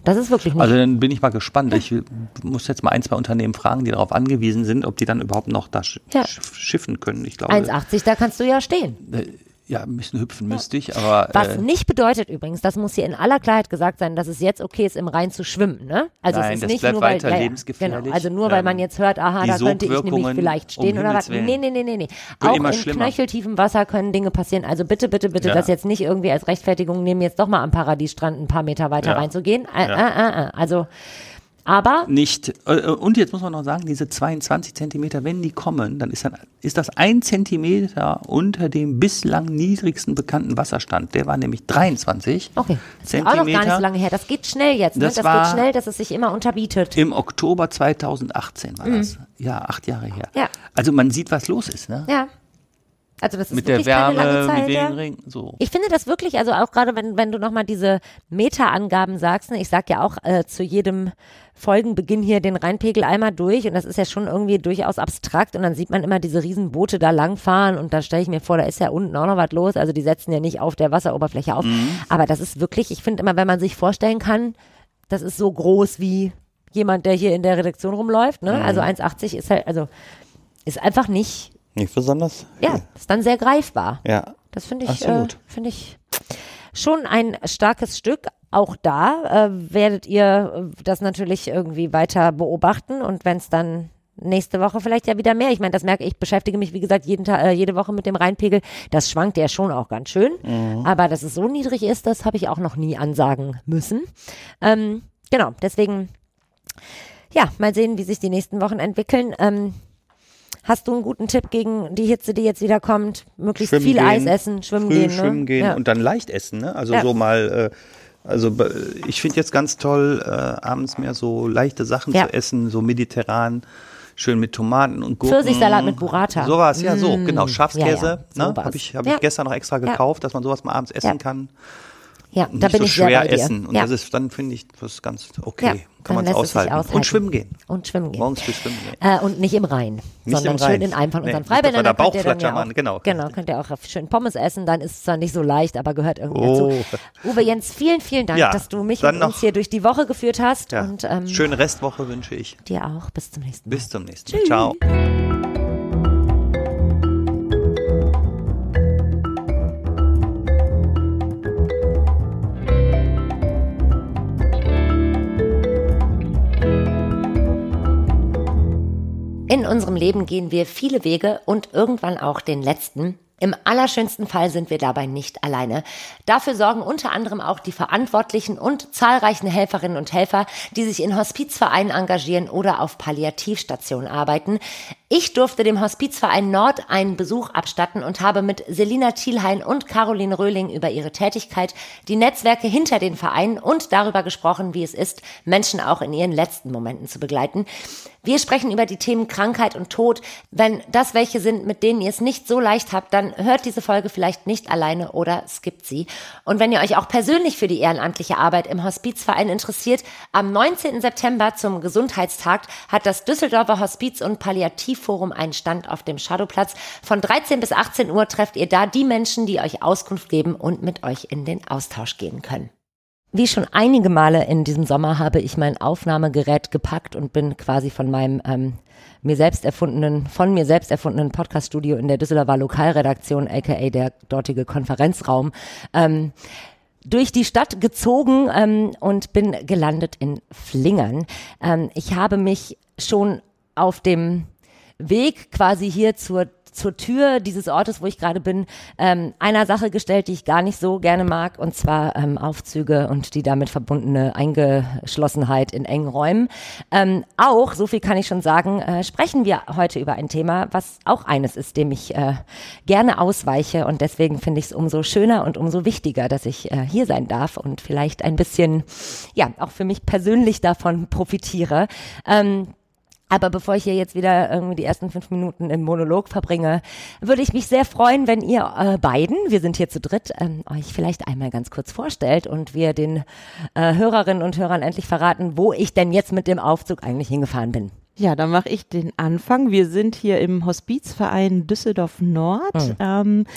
Das ist wirklich nicht. Also dann bin ich mal gespannt. Ich muss jetzt mal ein, zwei Unternehmen fragen, die darauf angewiesen sind, ob die dann überhaupt noch da sch ja. schiffen können. Ich glaube, eins achtzig, da kannst du ja stehen. Ja, ein bisschen hüpfen müsste ich, aber... Was äh, nicht bedeutet übrigens, das muss hier in aller Klarheit gesagt sein, dass es jetzt okay ist, im Rhein zu schwimmen. Ne? Also Nein, es ist das nicht bleibt nur, weil, weiter ja, ja, lebensgefährlich. Genau, also nur, weil ähm, man jetzt hört, aha, da könnte ich nämlich vielleicht stehen um oder was. Himmels Nee, nee, nee, nee, nee. Wird Auch immer in schlimmer. knöcheltiefem Wasser können Dinge passieren. Also bitte, bitte, bitte, Ja. das jetzt nicht irgendwie als Rechtfertigung nehmen, jetzt doch mal am Paradiesstrand ein paar Meter weiter Ja. reinzugehen. Äh, Ja. äh, äh, äh. Also, aber... Nicht. Äh, Und jetzt muss man noch sagen, diese zweiundzwanzig Zentimeter, wenn die kommen, dann ist, dann, ist das ein Zentimeter unter dem bislang niedrigsten bekannten Wasserstand. Der war nämlich dreiundzwanzig Okay, das ist auch Zentimeter. noch gar nicht so lange her. Das geht schnell jetzt. Ne? Das Das, war geht schnell, dass es sich immer unterbietet. Im Oktober zweitausendachtzehn war das. Ja, acht Jahre her. Ja. Also man sieht, was los ist, ne? Ja. Also das ist Mit der wirklich keine lange Wärme, Zeit. mit ja. den Ringen, so. Ich finde das wirklich, also auch gerade wenn, wenn du nochmal diese Meta-Angaben sagst, ne, ich sag ja auch äh, zu jedem Folgenbeginn hier den Rheinpegel einmal durch und das ist ja schon irgendwie durchaus abstrakt und dann sieht man immer diese riesen Boote da langfahren und da stelle ich mir vor, da ist ja unten auch noch was los, also die setzen ja nicht auf der Wasseroberfläche auf, Mhm. aber das ist wirklich, ich finde immer, wenn man sich vorstellen kann, das ist so groß wie jemand, der hier in der Redaktion rumläuft, ne, Mhm. also eins achtzig ist halt, also ist einfach nicht, Nicht besonders? ja, ist dann sehr greifbar. Ja. Das finde ich, äh, Absolut. finde ich schon ein starkes Stück. Auch da äh, werdet ihr äh, das natürlich irgendwie weiter beobachten und wenn es dann nächste Woche vielleicht ja wieder mehr. Ich meine, das merke ich, beschäftige mich wie gesagt jeden Tag, äh, jede Woche mit dem Rheinpegel. Das schwankt ja schon auch ganz schön. Mhm. Aber dass es so niedrig ist, das habe ich auch noch nie ansagen müssen. Ähm, genau, deswegen ja, mal sehen, wie sich die nächsten Wochen entwickeln. Ähm, Hast du einen guten Tipp gegen die Hitze, die jetzt wieder kommt? Möglichst Schwimmen viel gehen, Eis essen, schwimmen früh gehen. Ne? schwimmen gehen Ja. und dann leicht essen, ne? Also Ja. so mal, äh, also be- ich finde jetzt ganz toll, äh, abends mehr so leichte Sachen Ja. zu essen, so mediterran, schön mit Tomaten und Gurken. Pfirsichsalat mit Burrata. Sowas, ja, so, Mm. genau. Schafskäse, Ja, ja, ne? sowas. Habe ich, hab Ja. ich gestern noch extra gekauft, dass man sowas mal abends essen Ja. kann. Ja, Und da nicht bin so ich sehr schwer bei dir. essen. Und ja. das ist, dann finde ich, das ist ganz okay. Ja, Kann dann man es lässt es sich aushalten. aushalten. Und schwimmen gehen. Und schwimmen gehen. Morgens früh schwimmen gehen. Äh, und nicht im Rhein, Nicht sondern im Rhein. schön in einem von Nee, unseren nicht, dass Freibädern. wir da Da könnt ihr dann Bauchflatscher ja auch, machen, genau. Genau, könnt ihr auch schön Pommes essen, dann ist es zwar nicht so leicht, aber gehört irgendwie Oh. dazu. Uwe Jens, vielen, vielen Dank, Ja, dass du mich dann und uns noch- hier durch die Woche geführt hast. Ja. Und ähm, Schöne Restwoche wünsche ich. dir auch. Bis zum nächsten Mal. Bis zum nächsten Mal. Ciao. In unserem Leben gehen wir viele Wege und irgendwann auch den letzten. Im allerschönsten Fall sind wir dabei nicht alleine. Dafür sorgen unter anderem auch die Verantwortlichen und zahlreichen Helferinnen und Helfer, die sich in Hospizvereinen engagieren oder auf Palliativstationen arbeiten. Ich durfte dem Hospizverein Nord einen Besuch abstatten und habe mit Selina Thielhain und Caroline Röhling über ihre Tätigkeit, die Netzwerke hinter den Vereinen und darüber gesprochen, wie es ist, Menschen auch in ihren letzten Momenten zu begleiten. Wir sprechen über die Themen Krankheit und Tod. Wenn das welche sind, mit denen ihr es nicht so leicht habt, dann hört diese Folge vielleicht nicht alleine oder skippt sie. Und wenn ihr euch auch persönlich für die ehrenamtliche Arbeit im Hospizverein interessiert, am neunzehnten September zum Gesundheitstag hat das Düsseldorfer Hospiz- und Palliativforum einen Stand auf dem Shadowplatz. Von dreizehn bis achtzehn Uhr trefft ihr da die Menschen, die euch Auskunft geben und mit euch in den Austausch gehen können. Wie schon einige Male in diesem Sommer habe ich mein Aufnahmegerät gepackt und bin quasi von meinem ähm, mir selbst erfundenen, von mir selbst erfundenen Podcaststudio in der Düsseldorfer Lokalredaktion, aka der dortige Konferenzraum, ähm, durch die Stadt gezogen ähm, und bin gelandet in Flingern. Ähm, ich habe mich schon auf dem Weg quasi hier zur zur Tür dieses Ortes, wo ich gerade bin, ähm, einer Sache gestellt, die ich gar nicht so gerne mag, und zwar ähm, Aufzüge und die damit verbundene Eingeschlossenheit in engen Räumen. Ähm, auch, so viel kann ich schon sagen, äh, sprechen wir heute über ein Thema, was auch eines ist, dem ich äh, gerne ausweiche, und deswegen finde ich es umso schöner und umso wichtiger, dass ich äh, hier sein darf und vielleicht ein bisschen, ja, auch für mich persönlich davon profitiere. Ähm, Aber bevor ich hier jetzt wieder irgendwie die ersten fünf Minuten im Monolog verbringe, würde ich mich sehr freuen, wenn ihr äh, beiden, wir sind hier zu dritt, ähm, euch vielleicht einmal ganz kurz vorstellt und wir den äh, Hörerinnen und Hörern endlich verraten, wo ich denn jetzt mit dem Aufzug eigentlich hingefahren bin. Ja, dann mache ich den Anfang. Wir sind hier im Hospizverein Düsseldorf Nord. Hm. Ähm,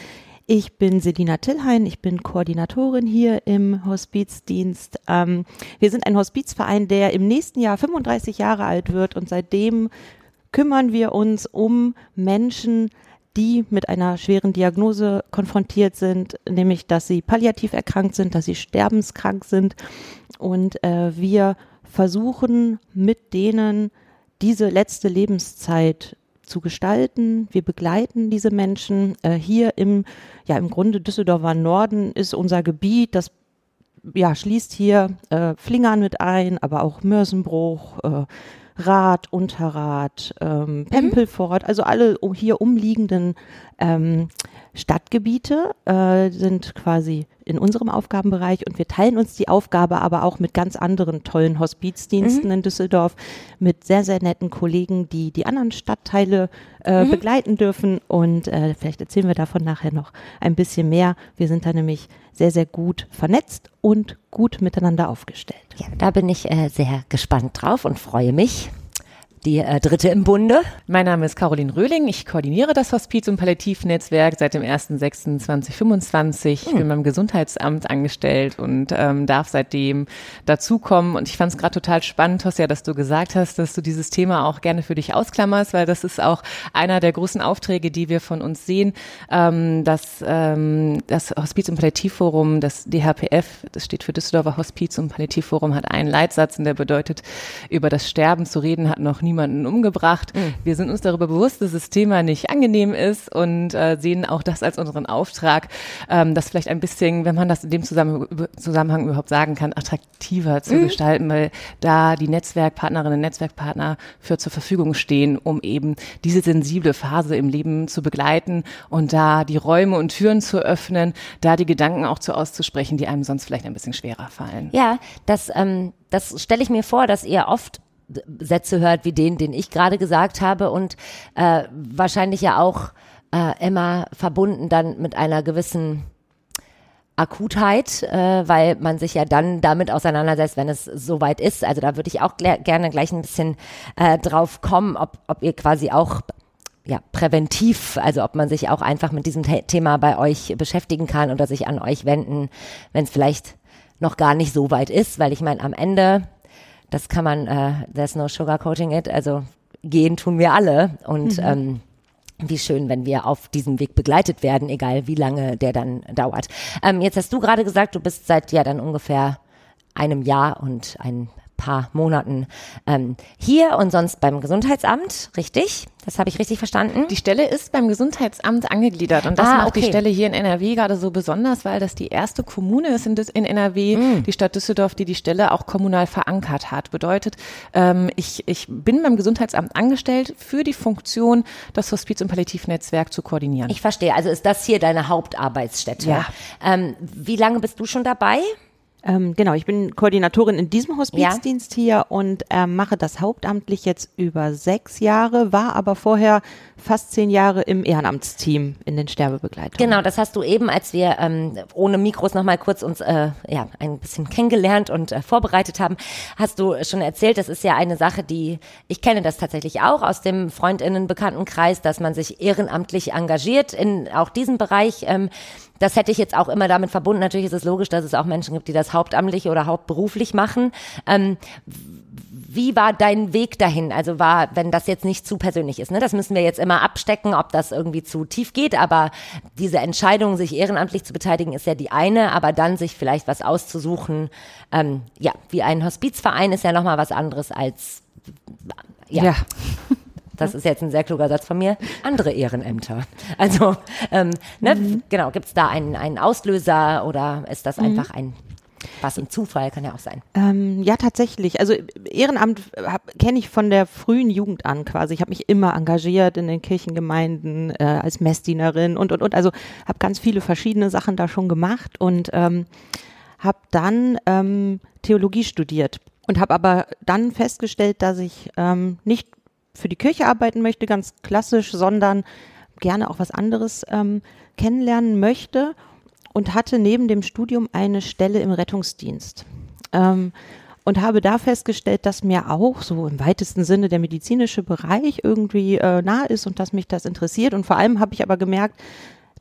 Ich bin Selina Tillhain, ich bin Koordinatorin hier im Hospizdienst. Ähm, wir sind ein Hospizverein, der im nächsten Jahr fünfunddreißig Jahre alt wird und seitdem kümmern wir uns um Menschen, die mit einer schweren Diagnose konfrontiert sind, nämlich dass sie palliativ erkrankt sind, dass sie sterbenskrank sind und äh, wir versuchen mit denen diese letzte Lebenszeit zu gestalten. Wir begleiten diese Menschen. Äh, hier im, ja, im Grunde Düsseldorfer Norden ist unser Gebiet, das ja, schließt hier äh, Flingern mit ein, aber auch Mörsenbruch, äh, Rath, Unterrath, ähm, Pempelfort, also alle um, hier umliegenden ähm, Stadtgebiete äh, sind quasi in unserem Aufgabenbereich und wir teilen uns die Aufgabe aber auch mit ganz anderen tollen Hospizdiensten mhm. in Düsseldorf, mit sehr, sehr netten Kollegen, die die anderen Stadtteile äh, mhm. begleiten dürfen und äh, vielleicht erzählen wir davon nachher noch ein bisschen mehr. Wir sind da nämlich sehr, sehr gut vernetzt und gut miteinander aufgestellt. Ja, da bin ich äh, sehr gespannt drauf und freue mich. Die äh, dritte im Bunde. Mein Name ist Caroline Röhling. Ich koordiniere das Hospiz- und Palliativnetzwerk seit dem ersten sechsten zweitausendfünfundzwanzig. Ich hm. bin beim Gesundheitsamt angestellt und ähm, darf seitdem dazukommen. Und ich fand es gerade total spannend, Tosja, dass du gesagt hast, dass du dieses Thema auch gerne für dich ausklammerst, weil das ist auch einer der großen Aufträge, die wir von uns sehen. Ähm, dass ähm, das Hospiz- und Palliativforum, das D H P F, das steht für Düsseldorfer Hospiz- und Palliativforum, hat einen Leitsatz, und der bedeutet, über das Sterben zu reden hat noch niemand jemanden umgebracht. Mhm. Wir sind uns darüber bewusst, dass das Thema nicht angenehm ist und äh, sehen auch das als unseren Auftrag, ähm, das vielleicht ein bisschen, wenn man das in dem Zusammenhang, Zusammenhang überhaupt sagen kann, attraktiver zu mhm. gestalten, weil da die Netzwerkpartnerinnen und Netzwerkpartner für zur Verfügung stehen, um eben diese sensible Phase im Leben zu begleiten und da die Räume und Türen zu öffnen, da die Gedanken auch zu auszusprechen, die einem sonst vielleicht ein bisschen schwerer fallen. Ja, das, ähm, das stelle ich mir vor, dass ihr oft Sätze hört wie den, den ich gerade gesagt habe und äh, wahrscheinlich ja auch äh, immer verbunden dann mit einer gewissen Akutheit, äh, weil man sich ja dann damit auseinandersetzt, wenn es soweit ist. Also da würde ich auch gl- gerne gleich ein bisschen äh, drauf kommen, ob, ob ihr quasi auch ja, präventiv, also ob man sich auch einfach mit diesem The- Thema bei euch beschäftigen kann oder sich an euch wenden, wenn es vielleicht noch gar nicht so weit ist, weil ich meine, am Ende das kann man, uh, there's no sugarcoating it, also gehen tun wir alle und mhm. ähm, wie schön, wenn wir auf diesem Weg begleitet werden, egal wie lange der dann dauert. Ähm, jetzt hast du gerade gesagt, du bist seit ja dann ungefähr einem Jahr und ein paar Monaten ähm, hier und sonst beim Gesundheitsamt, richtig? Das habe ich richtig verstanden? Die Stelle ist beim Gesundheitsamt angegliedert und das ah, macht okay. die Stelle hier in N R W gerade so besonders, weil das die erste Kommune ist in, in N R W, mm. die Stadt Düsseldorf, die die Stelle auch kommunal verankert hat. Bedeutet, ähm, ich, ich bin beim Gesundheitsamt angestellt für die Funktion, das Hospiz- und Palliativnetzwerk zu koordinieren. Ich verstehe, also ist das hier deine Hauptarbeitsstätte? Ja. Ähm, wie lange bist du schon dabei? Ähm, genau, ich bin Koordinatorin in diesem Hospizdienst ja. hier und ähm, mache das hauptamtlich jetzt über sechs Jahre, war aber vorher fast zehn Jahre im Ehrenamtsteam in den Sterbebegleitungen. Genau, das hast du eben, als wir ähm, ohne Mikros nochmal kurz uns äh, ja ein bisschen kennengelernt und äh, vorbereitet haben, hast du schon erzählt, das ist ja eine Sache, die, ich kenne das tatsächlich auch aus dem Freundinnen-Bekanntenkreis, dass man sich ehrenamtlich engagiert in auch diesem Bereich. Ähm, Das hätte ich jetzt auch immer damit verbunden. Natürlich ist es logisch, dass es auch Menschen gibt, die das hauptamtlich oder hauptberuflich machen. Ähm, wie war dein Weg dahin? Also war, wenn das jetzt nicht zu persönlich ist, ne? Das müssen wir jetzt immer abstecken, ob das irgendwie zu tief geht. Aber diese Entscheidung, sich ehrenamtlich zu beteiligen, ist ja die eine. Aber dann sich vielleicht was auszusuchen, ähm, ja, wie ein Hospizverein ist ja nochmal was anderes als, ja. ja. Das ist jetzt ein sehr kluger Satz von mir, andere Ehrenämter. Also, ähm, ne, mhm. genau, gibt es da einen, einen Auslöser oder ist das mhm. einfach ein, was ein Zufall, kann ja auch sein? Ähm, ja, tatsächlich. Also Ehrenamt kenne ich von der frühen Jugend an quasi. Ich habe mich immer engagiert in den Kirchengemeinden äh, als Messdienerin und, und, und. Also habe ganz viele verschiedene Sachen da schon gemacht und ähm, habe dann ähm, Theologie studiert und habe aber dann festgestellt, dass ich ähm, nicht für die Kirche arbeiten möchte, ganz klassisch, sondern gerne auch was anderes ähm, kennenlernen möchte und hatte neben dem Studium eine Stelle im Rettungsdienst ähm, und habe da festgestellt, dass mir auch so im weitesten Sinne der medizinische Bereich irgendwie äh, nah ist und dass mich das interessiert und vor allem habe ich aber gemerkt,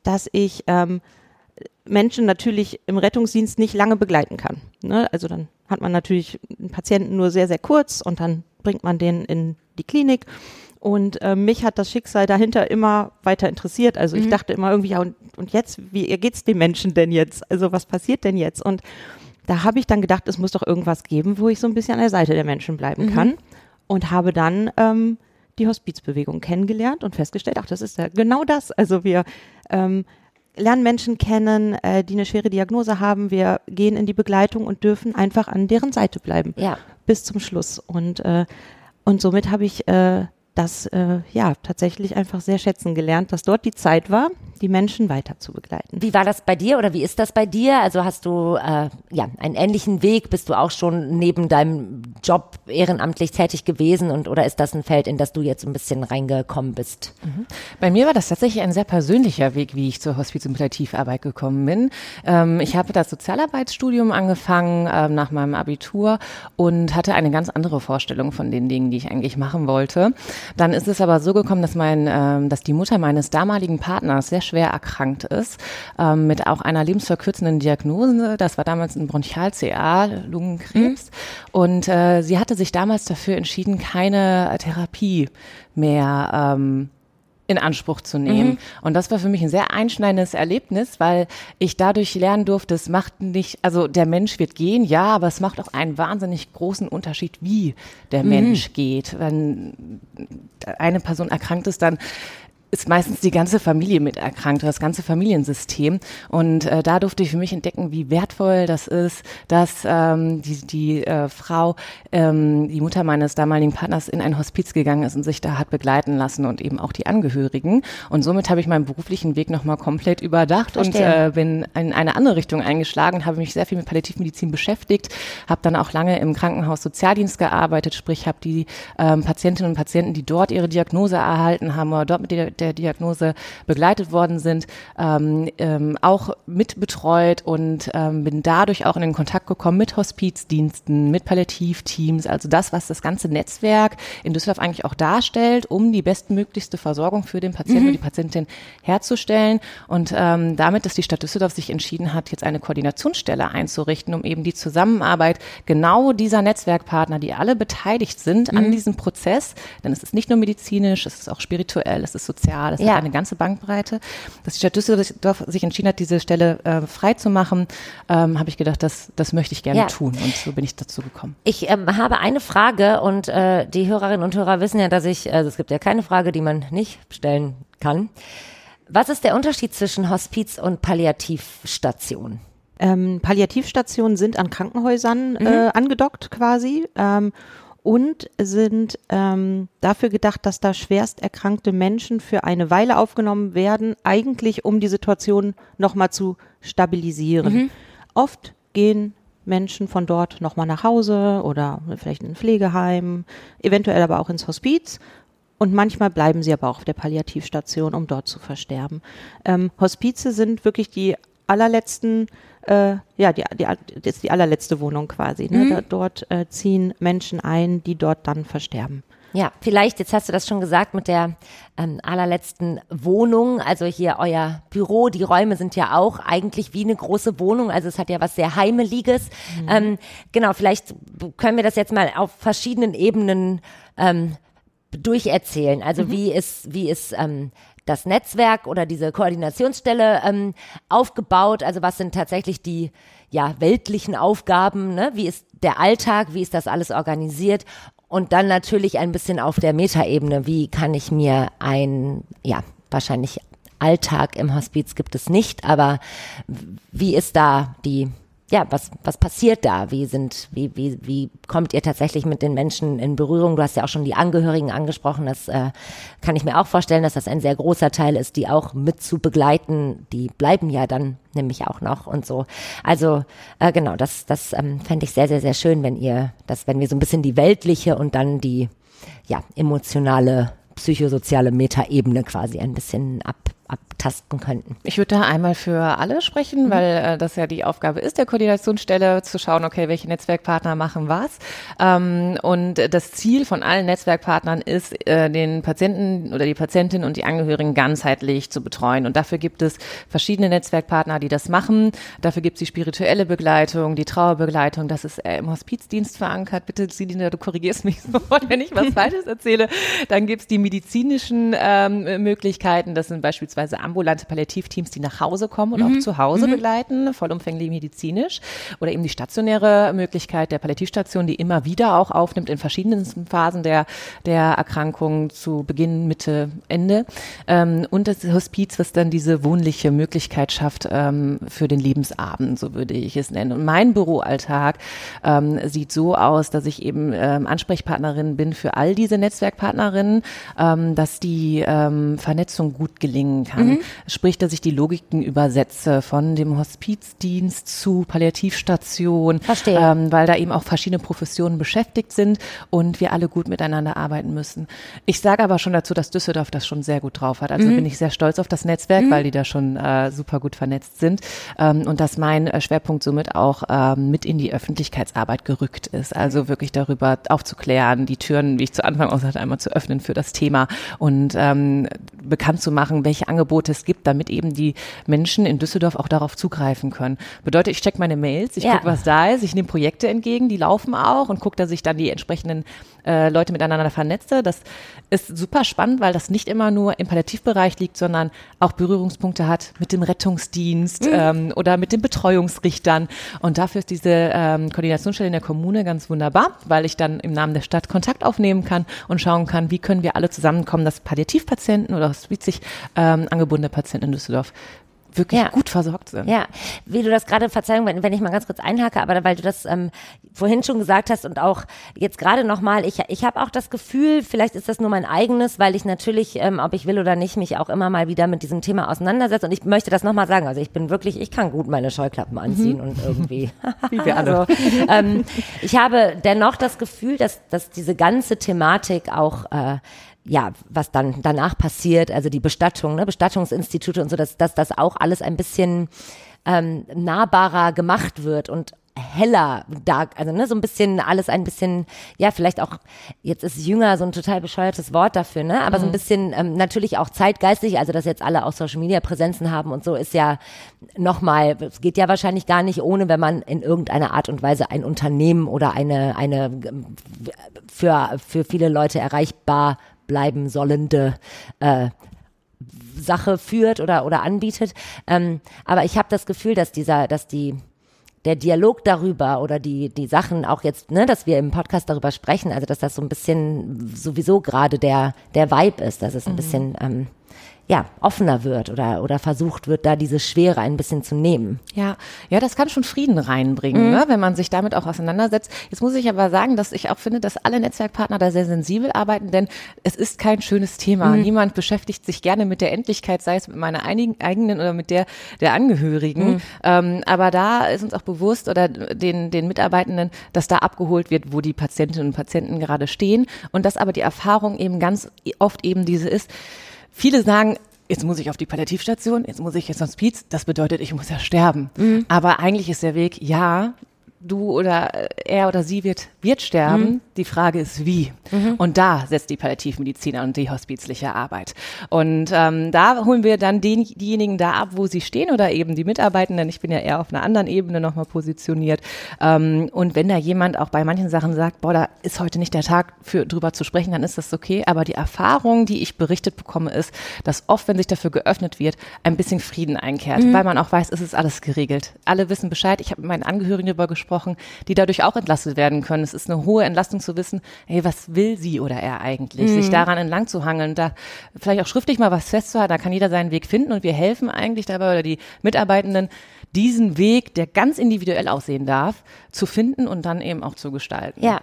dass ich ähm, Menschen natürlich im Rettungsdienst nicht lange begleiten kann. Ne? Also dann hat man natürlich einen Patienten nur sehr, sehr kurz und dann bringt man den in die Klinik. Und äh, mich hat das Schicksal dahinter immer weiter interessiert. Also ich Mhm. dachte immer irgendwie, ja, und, und jetzt, wie geht's dem Menschen denn jetzt? Also was passiert denn jetzt? Und da habe ich dann gedacht, es muss doch irgendwas geben, wo ich so ein bisschen an der Seite der Menschen bleiben Mhm. kann. Und habe dann ähm, die Hospizbewegung kennengelernt und festgestellt, ach, das ist ja genau das. Also wir ähm, lernen Menschen kennen, äh, die eine schwere Diagnose haben. Wir gehen in die Begleitung und dürfen einfach an deren Seite bleiben Ja. bis zum Schluss. Und, äh, und somit habe ich äh, das äh, ja tatsächlich einfach sehr schätzen gelernt, dass dort die Zeit war, die Menschen weiter zu begleiten. Wie war das bei dir oder wie ist das bei dir? Also hast du äh, ja einen ähnlichen Weg? Bist du auch schon neben deinem Job ehrenamtlich tätig gewesen und oder ist das ein Feld, in das du jetzt ein bisschen reingekommen bist? Bei mir war das tatsächlich ein sehr persönlicher Weg, wie ich zur Hospiz- und Palliativarbeit gekommen bin. Ähm, ich habe das Sozialarbeitsstudium angefangen ähm, nach meinem Abitur und hatte eine ganz andere Vorstellung von den Dingen, die ich eigentlich machen wollte. Dann ist es aber so gekommen, dass mein, ähm, dass die Mutter meines damaligen Partners sehr schwer erkrankt ist, ähm, mit auch einer lebensverkürzenden Diagnose. Das war damals ein Bronchial-C A, Lungenkrebs. Und äh, sie hatte sich damals dafür entschieden, keine Therapie mehr ähm, in Anspruch zu nehmen. Mhm. Und das war für mich ein sehr einschneidendes Erlebnis, weil ich dadurch lernen durfte, es macht nicht, also der Mensch wird gehen, ja, aber es macht auch einen wahnsinnig großen Unterschied, wie der Mhm. Mensch geht. Wenn eine Person erkrankt ist, dann ist meistens die ganze Familie mit erkrankt, das ganze Familiensystem. Und äh, da durfte ich für mich entdecken, wie wertvoll das ist, dass ähm, die, die äh, Frau, ähm, die Mutter meines damaligen Partners in ein Hospiz gegangen ist und sich da hat begleiten lassen und eben auch die Angehörigen. Und somit habe ich meinen beruflichen Weg nochmal komplett überdacht Verstehe. und äh, bin in eine andere Richtung eingeschlagen und habe mich sehr viel mit Palliativmedizin beschäftigt, habe dann auch lange im Krankenhaus Sozialdienst gearbeitet, sprich habe die ähm, Patientinnen und Patienten, die dort ihre Diagnose erhalten haben oder dort mit der, der Diagnose begleitet worden sind, ähm, ähm, auch mit betreut und ähm, bin dadurch auch in den Kontakt gekommen mit Hospizdiensten, mit Palliativteams, also das, was das ganze Netzwerk in Düsseldorf eigentlich auch darstellt, um die bestmöglichste Versorgung für den Patienten Mhm. und die Patientin herzustellen. Und ähm, damit, dass die Stadt Düsseldorf sich entschieden hat, jetzt eine Koordinationsstelle einzurichten, um eben die Zusammenarbeit genau dieser Netzwerkpartner, die alle beteiligt sind an diesem Prozess, denn es ist nicht nur medizinisch, es ist auch spirituell, es ist sozial, es Ja. hat eine ganze Bandbreite. Dass die Stadt Düsseldorf sich entschieden hat, diese Stelle äh, frei zu machen, ähm, habe ich gedacht, das, das möchte ich gerne Ja. tun. Und so bin ich dazu gekommen. Ich ähm, habe eine Frage und äh, die Hörerinnen und Hörer wissen ja, dass ich, also es gibt ja keine Frage, die man nicht stellen kann. Was ist der Unterschied zwischen Hospiz und Palliativstation? Ähm, Palliativstationen sind an Krankenhäusern äh, angedockt quasi ähm, und sind ähm, dafür gedacht, dass da schwerst erkrankte Menschen für eine Weile aufgenommen werden, eigentlich um die Situation nochmal zu stabilisieren. Oft gehen Menschen von dort nochmal nach Hause oder vielleicht in ein Pflegeheim, eventuell aber auch ins Hospiz. Und manchmal bleiben sie aber auch auf der Palliativstation, um dort zu versterben. Ähm, Hospize sind wirklich die allerletzten, äh, ja, die, die, das ist die allerletzte Wohnung quasi. Ne? Da, dort äh, ziehen Menschen ein, die dort dann versterben. Ja, vielleicht, jetzt hast du das schon gesagt mit der ähm, allerletzten Wohnung, also hier euer Büro, die Räume sind ja auch eigentlich wie eine große Wohnung, also es hat ja was sehr Heimeliges. Mhm. Ähm, genau, vielleicht können wir das jetzt mal auf verschiedenen Ebenen ähm, durcherzählen. Also mhm. wie ist, wie ist ähm, das Netzwerk oder diese Koordinationsstelle ähm, aufgebaut? Also was sind tatsächlich die ja weltlichen Aufgaben? Ne? Wie ist der Alltag? Wie ist das alles organisiert? Und dann natürlich ein bisschen auf der Metaebene. Wie kann ich mir ein, ja, wahrscheinlich Alltag im Hospiz gibt es nicht, aber wie ist da die, ja, was, was passiert da? Wie sind, wie, wie, wie kommt ihr tatsächlich mit den Menschen in Berührung? Du hast ja auch schon die Angehörigen angesprochen. Das äh, kann ich mir auch vorstellen, dass das ein sehr großer Teil ist, die auch mit zu begleiten. Die bleiben ja dann nämlich auch noch und so. Also äh, genau, das, das ähm, fände ich sehr, sehr, sehr schön, wenn ihr, das, wenn wir so ein bisschen die weltliche und dann die, ja, emotionale, psychosoziale Metaebene quasi ein bisschen ab abtasten könnten? Ich würde da einmal für alle sprechen, mhm. weil äh, das ja die Aufgabe ist der Koordinationsstelle, zu schauen, okay, welche Netzwerkpartner machen was. Ähm, und das Ziel von allen Netzwerkpartnern ist, äh, den Patienten oder die Patientin und die Angehörigen ganzheitlich zu betreuen. Und dafür gibt es verschiedene Netzwerkpartner, die das machen. Dafür gibt es die spirituelle Begleitung, die Trauerbegleitung. Das ist äh, im Hospizdienst verankert. Bitte, Selina, du korrigierst mich sofort, wenn ich was Falsches erzähle. Dann gibt es die medizinischen ähm, Möglichkeiten. Das sind beispielsweise ambulante Palliativteams, die nach Hause kommen und mhm. auch zu Hause mhm. begleiten, vollumfänglich medizinisch. Oder eben die stationäre Möglichkeit der Palliativstation, die immer wieder auch aufnimmt in verschiedenen Phasen der, der Erkrankung, zu Beginn, Mitte, Ende. Ähm, und das Hospiz, was dann diese wohnliche Möglichkeit schafft ähm, für den Lebensabend, so würde ich es nennen. Und mein Büroalltag ähm, sieht so aus, dass ich eben ähm, Ansprechpartnerin bin für all diese Netzwerkpartnerinnen, ähm, dass die ähm, Vernetzung gut gelingen kann. Mhm. Sprich, dass ich die Logiken übersetze von dem Hospizdienst zu Palliativstation. Verstehe. Ähm, weil da eben auch verschiedene Professionen beschäftigt sind und wir alle gut miteinander arbeiten müssen. Ich sage aber schon dazu, dass Düsseldorf das schon sehr gut drauf hat. Also mhm. bin ich sehr stolz auf das Netzwerk, mhm. weil die da schon äh, super gut vernetzt sind ähm, und dass mein äh, Schwerpunkt somit auch ähm, mit in die Öffentlichkeitsarbeit gerückt ist. Also wirklich darüber aufzuklären, die Türen, wie ich zu Anfang auch sagte, einmal zu öffnen für das Thema und ähm, bekannt zu machen, welche Angebote es gibt, damit eben die Menschen in Düsseldorf auch darauf zugreifen können. Bedeutet, ich check meine Mails, ich ja. gucke, was da ist, ich nehme Projekte entgegen, die laufen auch und gucke, dass ich dann die entsprechenden äh, Leute miteinander vernetze. Das ist super spannend, weil das nicht immer nur im Palliativbereich liegt, sondern auch Berührungspunkte hat mit dem Rettungsdienst mhm. ähm, oder mit den Betreuungsrichtern. Und dafür ist diese ähm, Koordinationsstelle in der Kommune ganz wunderbar, weil ich dann im Namen der Stadt Kontakt aufnehmen kann und schauen kann, wie können wir alle zusammenkommen, dass Palliativpatienten oder hospizig ähm, angebundene Patienten in Düsseldorf wirklich ja. gut versorgt sind. Ja, wie du das gerade, Verzeihung, wenn, wenn ich mal ganz kurz einhacke, aber weil du das ähm, vorhin schon gesagt hast und auch jetzt gerade nochmal, ich, ich habe auch das Gefühl, vielleicht ist das nur mein eigenes, weil ich natürlich, ähm, ob ich will oder nicht, mich auch immer mal wieder mit diesem Thema auseinandersetze und ich möchte das nochmal sagen, also ich bin wirklich, ich kann gut meine Scheuklappen anziehen mhm. und irgendwie, wie wir alle. Also, ähm, ich habe dennoch das Gefühl, dass, dass diese ganze Thematik auch äh, ja, was dann danach passiert, also die Bestattung, ne, Bestattungsinstitute und so, dass, dass das auch alles ein bisschen ähm, nahbarer gemacht wird und heller da, also ne, so ein bisschen alles ein bisschen, ja, vielleicht auch, jetzt ist jünger so ein total bescheuertes Wort dafür, ne, aber mhm. so ein bisschen ähm, natürlich auch zeitgeistig, also dass jetzt alle auch Social Media Präsenzen haben und so, ist ja nochmal, es geht ja wahrscheinlich gar nicht ohne, wenn man in irgendeiner Art und Weise ein Unternehmen oder eine, eine für, für viele Leute erreichbar bleiben sollende äh, Sache führt oder oder anbietet. Ähm, aber ich habe das Gefühl, dass dieser, dass die der Dialog darüber oder die die Sachen auch jetzt, ne, dass wir im Podcast darüber sprechen, also dass das so ein bisschen sowieso gerade der der Vibe ist, dass es ein mhm. bisschen ähm, ja, offener wird oder, oder versucht wird, da diese Schwere ein bisschen zu nehmen. Ja, ja, das kann schon Frieden reinbringen, mhm. ne, wenn man sich damit auch auseinandersetzt. Jetzt muss ich aber sagen, dass ich auch finde, dass alle Netzwerkpartner da sehr sensibel arbeiten, denn es ist kein schönes Thema. Mhm. Niemand beschäftigt sich gerne mit der Endlichkeit, sei es mit meiner einigen, eigenen oder mit der der Angehörigen. Mhm. Ähm, aber da ist uns auch bewusst oder den, den Mitarbeitenden, dass da abgeholt wird, wo die Patientinnen und Patienten gerade stehen und dass aber die Erfahrung eben ganz oft eben diese ist. Viele sagen, jetzt muss ich auf die Palliativstation, jetzt muss ich ins Hospiz, das bedeutet, ich muss ja sterben. Mhm. Aber eigentlich ist der Weg, ja, du oder er oder sie wird, wird sterben. Mhm. Die Frage ist, wie? Mhm. Und da setzt die Palliativmedizin an und die hospizliche Arbeit. Und ähm, da holen wir dann den, diejenigen da ab, wo sie stehen oder eben die Mitarbeitenden. Ich bin ja eher auf einer anderen Ebene nochmal positioniert. Ähm, und wenn da jemand auch bei manchen Sachen sagt, boah, da ist heute nicht der Tag für drüber zu sprechen, dann ist das okay. Aber die Erfahrung, die ich berichtet bekomme, ist, dass oft, wenn sich dafür geöffnet wird, ein bisschen Frieden einkehrt, mhm. weil man auch weiß, es ist alles geregelt. Alle wissen Bescheid. Ich habe mit meinen Angehörigen darüber gesprochen, die dadurch auch entlastet werden können. Es ist eine hohe Entlastung zu wissen, hey, was will sie oder er eigentlich? Mhm. Sich daran entlang zu hangeln, da vielleicht auch schriftlich mal was festzuhalten, da kann jeder seinen Weg finden und wir helfen eigentlich dabei oder die Mitarbeitenden, diesen Weg, der ganz individuell aussehen darf, zu finden und dann eben auch zu gestalten. Ja.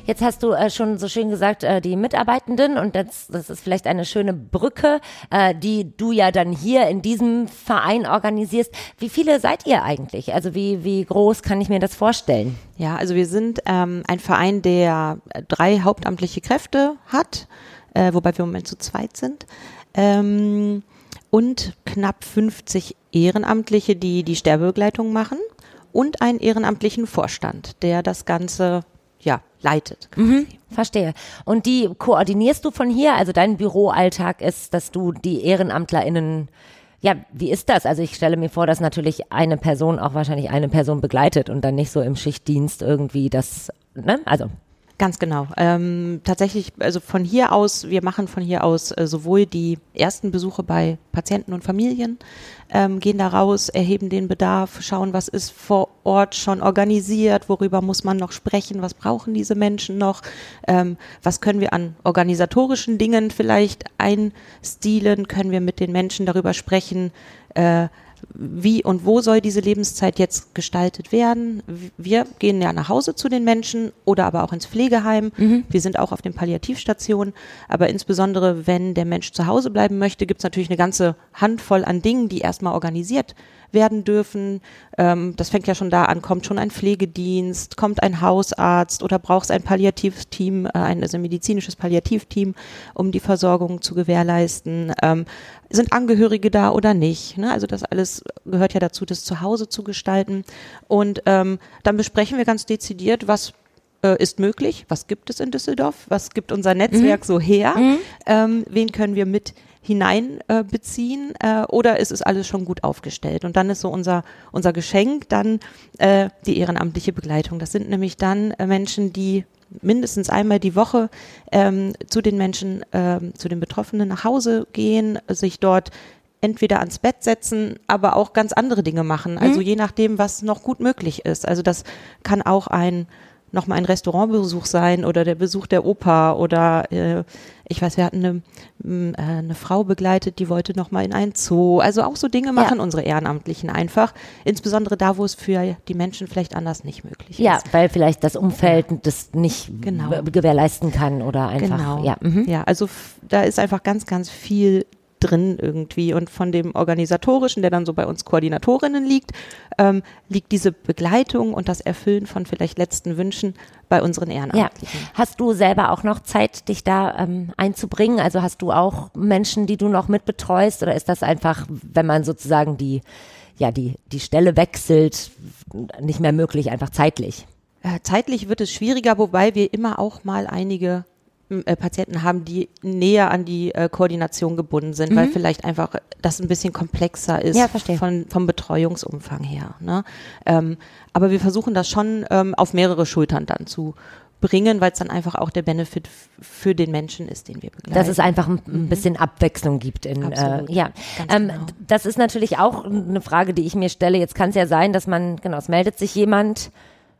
Jetzt hast du äh, schon so schön gesagt, äh, die Mitarbeitenden und das, das ist vielleicht eine schöne Brücke, äh, die du ja dann hier in diesem Verein organisierst. Wie viele seid ihr eigentlich? Also wie, wie groß kann ich mir das vorstellen? Ja, also wir sind ähm, ein Verein, der drei hauptamtliche Kräfte hat, äh, wobei wir im Moment zu zweit sind. Ähm, und knapp fünfzig Ehrenamtliche, die die Sterbebegleitung machen und einen ehrenamtlichen Vorstand, der das Ganze ja leitet. Mhm, verstehe. Und die koordinierst du von hier? Also dein Büroalltag ist, dass du die EhrenamtlerInnen, ja, wie ist das? Also ich stelle mir vor, dass natürlich eine Person auch wahrscheinlich eine Person begleitet und dann nicht so im Schichtdienst irgendwie das, ne? Also Ganz genau. Ähm, tatsächlich, also von hier aus, wir machen von hier aus äh, sowohl die ersten Besuche bei Patienten und Familien, ähm, gehen da raus, erheben den Bedarf, schauen, was ist vor Ort schon organisiert, worüber muss man noch sprechen, was brauchen diese Menschen noch, ähm, was können wir an organisatorischen Dingen vielleicht einstilen, können wir mit den Menschen darüber sprechen, äh, wie und wo soll diese Lebenszeit jetzt gestaltet werden. Wir gehen ja nach Hause zu den Menschen oder aber auch ins Pflegeheim. Mhm. Wir sind auch auf den Palliativstationen, aber insbesondere, wenn der Mensch zu Hause bleiben möchte, gibt es natürlich eine ganze Handvoll an Dingen, die erstmal organisiert werden dürfen. Ähm, das fängt ja schon da an, kommt schon ein Pflegedienst, kommt ein Hausarzt oder braucht es ein Palliativteam, äh, ein, also ein medizinisches Palliativteam, um die Versorgung zu gewährleisten. Ähm, sind Angehörige da oder nicht? Ne? Also das alles gehört ja dazu, das zu Hause zu gestalten. Und ähm, dann besprechen wir ganz dezidiert, was äh, ist möglich, was gibt es in Düsseldorf, was gibt unser Netzwerk mhm. so her, mhm. ähm, wen können wir mit hinein äh, beziehen äh, oder ist es alles schon gut aufgestellt? Und dann ist so unser unser Geschenk dann äh, die ehrenamtliche Begleitung. Das sind nämlich dann äh, Menschen, die mindestens einmal die Woche ähm, zu den Menschen, ähm, zu den Betroffenen nach Hause gehen, sich dort entweder ans Bett setzen, aber auch ganz andere Dinge machen. Also mhm. je nachdem, was noch gut möglich ist. Also das kann auch ein nochmal ein Restaurantbesuch sein oder der Besuch der Oper oder äh, ich weiß, wir hatten eine, äh, eine Frau begleitet, die wollte nochmal in einen Zoo. Also auch so Dinge machen ja. unsere Ehrenamtlichen einfach, insbesondere da, wo es für die Menschen vielleicht anders nicht möglich ja, ist. Ja, weil vielleicht das Umfeld ja. das nicht genau. gewährleisten kann oder einfach. Genau. Ja, mhm. ja, also f- da ist einfach ganz, ganz viel drin irgendwie und von dem Organisatorischen, der dann so bei uns Koordinatorinnen liegt, ähm, liegt diese Begleitung und das Erfüllen von vielleicht letzten Wünschen bei unseren Ehrenamtlichen. Ja. Hast du selber auch noch Zeit, dich da ähm, einzubringen? Also hast du auch Menschen, die du noch mitbetreust oder ist das einfach, wenn man sozusagen die, ja, die, die Stelle wechselt, nicht mehr möglich, einfach zeitlich? Äh, zeitlich wird es schwieriger, wobei wir immer auch mal einige Äh, Patienten haben, die näher an die äh, Koordination gebunden sind, mhm. weil vielleicht einfach das ein bisschen komplexer ist ja, von, vom Betreuungsumfang her. Ne? Ähm, aber wir versuchen das schon ähm, auf mehrere Schultern dann zu bringen, weil es dann einfach auch der Benefit f- für den Menschen ist, den wir begleiten. Dass es einfach ein, ein bisschen Abwechslung gibt. In, Absolut. Äh, ja, ähm, genau. Das ist natürlich auch eine Frage, die ich mir stelle. Jetzt kann es ja sein, dass man, genau, es meldet sich jemand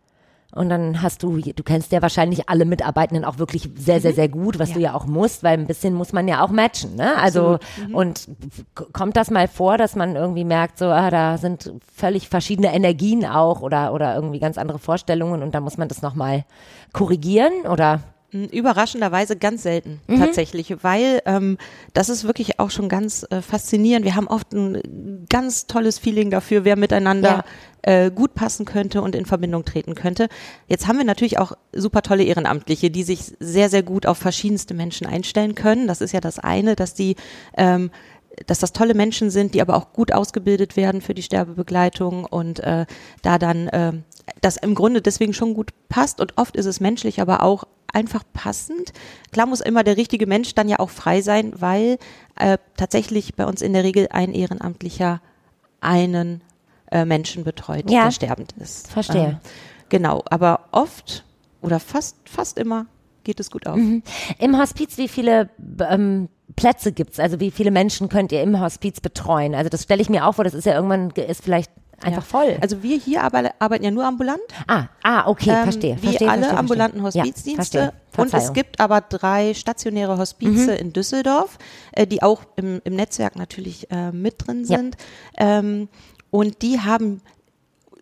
und dann hast du, du kennst ja wahrscheinlich alle Mitarbeitenden auch wirklich sehr, sehr, sehr gut, was ja. du ja auch musst, weil ein bisschen muss man ja auch matchen, ne? Also, mhm. und k- kommt das mal vor, dass man irgendwie merkt, so, ah, da sind völlig verschiedene Energien auch oder, oder irgendwie ganz andere Vorstellungen und da muss man das nochmal korrigieren oder? Überraschenderweise ganz selten Mhm. tatsächlich, weil ähm, das ist wirklich auch schon ganz äh, faszinierend. Wir haben oft ein ganz tolles Feeling dafür, wer miteinander ja. äh, gut passen könnte und in Verbindung treten könnte. Jetzt haben wir natürlich auch super tolle Ehrenamtliche, die sich sehr, sehr gut auf verschiedenste Menschen einstellen können. Das ist ja das eine, dass die ähm, dass das tolle Menschen sind, die aber auch gut ausgebildet werden für die Sterbebegleitung und äh, da dann äh, das im Grunde deswegen schon gut passt und oft ist es menschlich, aber auch einfach passend. Klar muss immer der richtige Mensch dann ja auch frei sein, weil äh, tatsächlich bei uns in der Regel ein Ehrenamtlicher einen äh, Menschen betreut, ja. der sterbend ist. Verstehe. Ähm, genau, aber oft oder fast fast immer geht es gut auf. Mhm. Im Hospiz, wie viele ähm, Plätze gibt's? Also wie viele Menschen könnt ihr im Hospiz betreuen? Also das stelle ich mir auch vor, das ist ja irgendwann, ist vielleicht einfach ja. voll. Also wir hier aber, arbeiten ja nur ambulant. Ah, ah okay, ähm, verstehe. Wie verstehe, alle verstehe, ambulanten verstehe. Hospizdienste. Ja, und es gibt aber drei stationäre Hospize mhm. in Düsseldorf, äh, die auch im, im Netzwerk natürlich äh, mit drin sind. Ja. Ähm, und die haben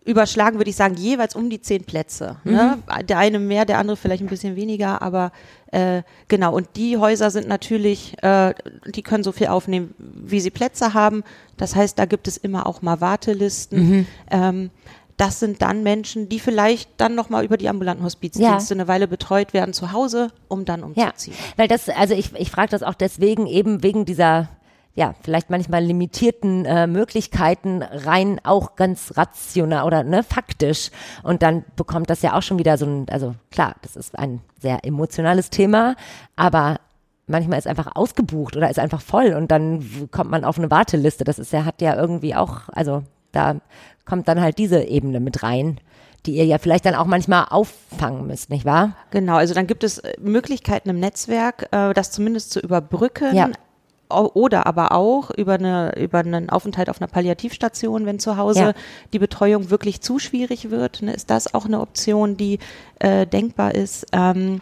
überschlagen, würde ich sagen, jeweils um die zehn Plätze. Mhm. Ne? Der eine mehr, der andere vielleicht ein bisschen weniger, aber äh, genau. Und die Häuser sind natürlich, äh, die können so viel aufnehmen, wie sie Plätze haben. Das heißt, da gibt es immer auch mal Wartelisten. Mhm. Ähm, das sind dann Menschen, die vielleicht dann nochmal über die ambulanten Hospizdienste ja. eine Weile betreut werden zu Hause, um dann umzuziehen. Ja, weil das, also ich, ich frage das auch deswegen eben wegen dieser ja, vielleicht manchmal limitierten äh, Möglichkeiten rein auch ganz rational oder ne, faktisch. Und dann bekommt das ja auch schon wieder so ein, also klar, das ist ein sehr emotionales Thema, aber manchmal ist einfach ausgebucht oder ist einfach voll und dann kommt man auf eine Warteliste. Das ist ja, hat ja irgendwie auch, also da kommt dann halt diese Ebene mit rein, die ihr ja vielleicht dann auch manchmal auffangen müsst, nicht wahr? Genau, also dann gibt es Möglichkeiten im Netzwerk, äh, das zumindest zu überbrücken. Ja. Oder aber auch über eine über einen Aufenthalt auf einer Palliativstation, wenn zu Hause ja. die Betreuung wirklich zu schwierig wird, ne, ist das auch eine Option, die äh, denkbar ist. Ähm,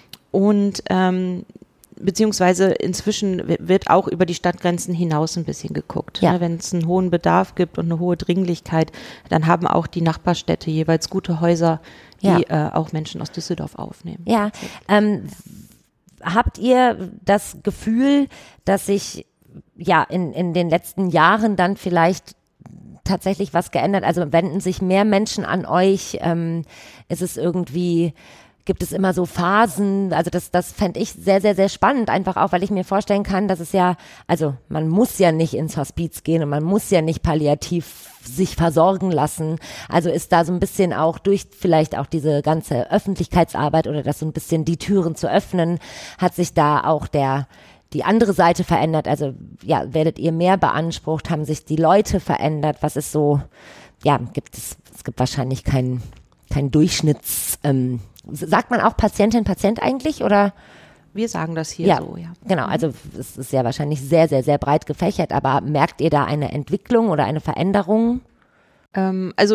und ähm, beziehungsweise inzwischen wird auch über die Stadtgrenzen hinaus ein bisschen geguckt. Ja. Ne, wenn es einen hohen Bedarf gibt und eine hohe Dringlichkeit, dann haben auch die Nachbarstädte jeweils gute Häuser, die ja. äh, auch Menschen aus Düsseldorf aufnehmen. Ja, ähm, habt ihr das Gefühl, dass sich ja in, in den letzten Jahren dann vielleicht tatsächlich was geändert? Also wenden sich mehr Menschen an euch? Ähm, ist es irgendwie, gibt es immer so Phasen? Also das, das fände ich sehr, sehr, sehr spannend, einfach auch, weil ich mir vorstellen kann, dass es ja, also man muss ja nicht ins Hospiz gehen und man muss ja nicht palliativ sich versorgen lassen. Also ist da so ein bisschen auch durch vielleicht auch diese ganze Öffentlichkeitsarbeit oder das so ein bisschen die Türen zu öffnen, hat sich da auch der die andere Seite verändert. Also ja, werdet ihr mehr beansprucht, haben sich die Leute verändert? Was ist so, ja, gibt es, es gibt wahrscheinlich keinen kein Durchschnitts, ähm, sagt man auch Patientin, Patient eigentlich oder? Wir sagen das hier ja, so, ja. Genau, also es ist ja wahrscheinlich sehr, sehr, sehr breit gefächert, aber merkt ihr da eine Entwicklung oder eine Veränderung? Ähm, also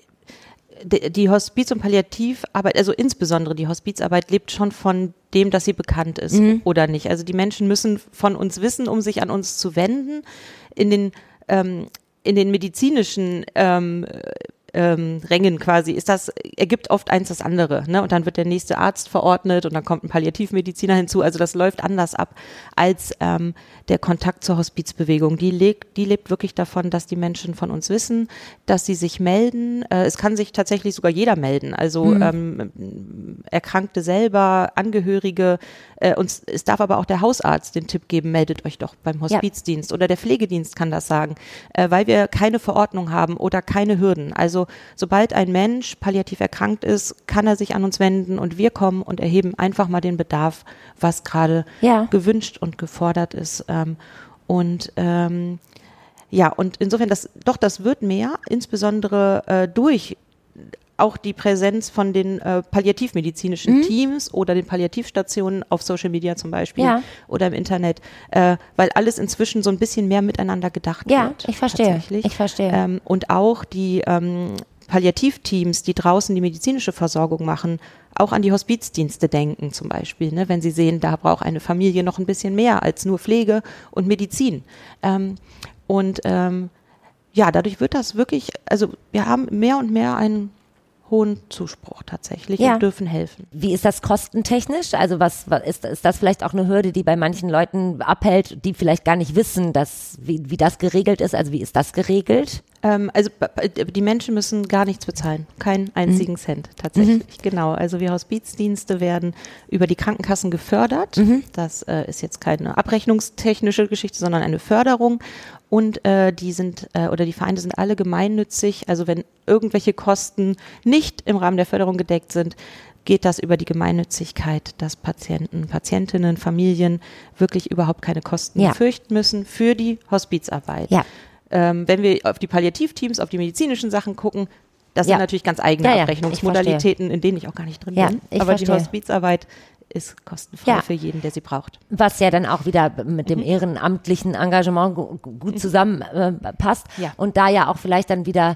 die, die Hospiz- und Palliativarbeit, also insbesondere die Hospizarbeit lebt schon von dem, dass sie bekannt ist mhm. oder nicht. Also die Menschen müssen von uns wissen, um sich an uns zu wenden. In den, ähm, in den medizinischen ähm, Ähm, Rängen quasi, ist das, ergibt oft eins das andere, ne? Und dann wird der nächste Arzt verordnet und dann kommt ein Palliativmediziner hinzu, also das läuft anders ab als ähm, der Kontakt zur Hospizbewegung. Die lebt, die lebt wirklich davon, dass die Menschen von uns wissen, dass sie sich melden. Äh, es kann sich tatsächlich sogar jeder melden, also mhm. ähm, Erkrankte selber, Angehörige, äh, und es darf aber auch der Hausarzt den Tipp geben, meldet euch doch beim Hospizdienst ja. oder der Pflegedienst kann das sagen, äh, weil wir keine Verordnung haben oder keine Hürden. Also sobald ein Mensch palliativ erkrankt ist, kann er sich an uns wenden und wir kommen und erheben einfach mal den Bedarf, was gerade ja. gewünscht und gefordert ist. Ähm, und ähm, ja, und insofern, das, doch, das wird mehr, insbesondere äh, durch auch die Präsenz von den äh, palliativmedizinischen mhm. Teams oder den Palliativstationen auf Social Media zum Beispiel ja. oder im Internet, äh, weil alles inzwischen so ein bisschen mehr miteinander gedacht ja, wird. Ja, ich verstehe. Ich verstehe. Ähm, und auch die ähm, Palliativteams, die draußen die medizinische Versorgung machen, auch an die Hospizdienste denken zum Beispiel, ne, wenn sie sehen, da braucht eine Familie noch ein bisschen mehr als nur Pflege und Medizin. Ähm, und ähm, ja, dadurch wird das wirklich, also wir haben mehr und mehr einen hohen Zuspruch tatsächlich ja. und dürfen helfen. Wie ist das kostentechnisch? Also was, was ist, ist das vielleicht auch eine Hürde, die bei manchen Leuten abhält, die vielleicht gar nicht wissen, dass, wie, wie das geregelt ist? Also wie ist das geregelt? Ähm, also die Menschen müssen gar nichts bezahlen, keinen einzigen mhm. Cent tatsächlich. Mhm. Genau, also wir Hospizdienste werden über die Krankenkassen gefördert. Mhm. Das äh, ist jetzt keine abrechnungstechnische Geschichte, sondern eine Förderung. Und äh, die sind äh, oder die Vereine sind alle gemeinnützig. Also wenn irgendwelche Kosten nicht im Rahmen der Förderung gedeckt sind, geht das über die Gemeinnützigkeit, dass Patienten, Patientinnen, Familien wirklich überhaupt keine Kosten ja. fürchten müssen für die Hospizarbeit. Ja. Ähm, wenn wir auf die Palliativteams, auf die medizinischen Sachen gucken, das ja. sind natürlich ganz eigene ja, ja, Abrechnungsmodalitäten, in denen ich auch gar nicht drin ja, bin. ich Aber verstehe. die Hospizarbeit ist kostenfrei ja. für jeden, der sie braucht. Was ja dann auch wieder mit dem ehrenamtlichen Engagement gu- gut zusammenpasst äh, ja. und da ja auch vielleicht dann wieder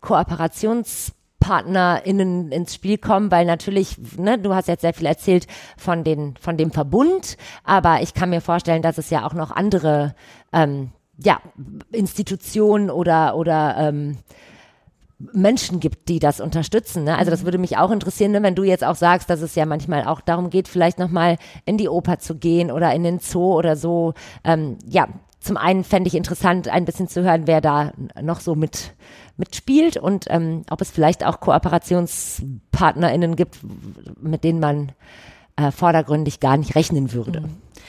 KooperationspartnerInnen ins Spiel kommen, weil natürlich, ne, du hast jetzt sehr viel erzählt von den, von dem Verbund, aber ich kann mir vorstellen, dass es ja auch noch andere, ähm, ja, Institutionen oder, oder, ähm, Menschen gibt, die das unterstützen. Ne? Also das würde mich auch interessieren, ne? Wenn du jetzt auch sagst, dass es ja manchmal auch darum geht, vielleicht nochmal in die Oper zu gehen oder in den Zoo oder so. Ähm, ja, zum einen fände ich interessant, ein bisschen zu hören, wer da noch so mit mitspielt und ähm, ob es vielleicht auch KooperationspartnerInnen gibt, mit denen man äh, vordergründig gar nicht rechnen würde.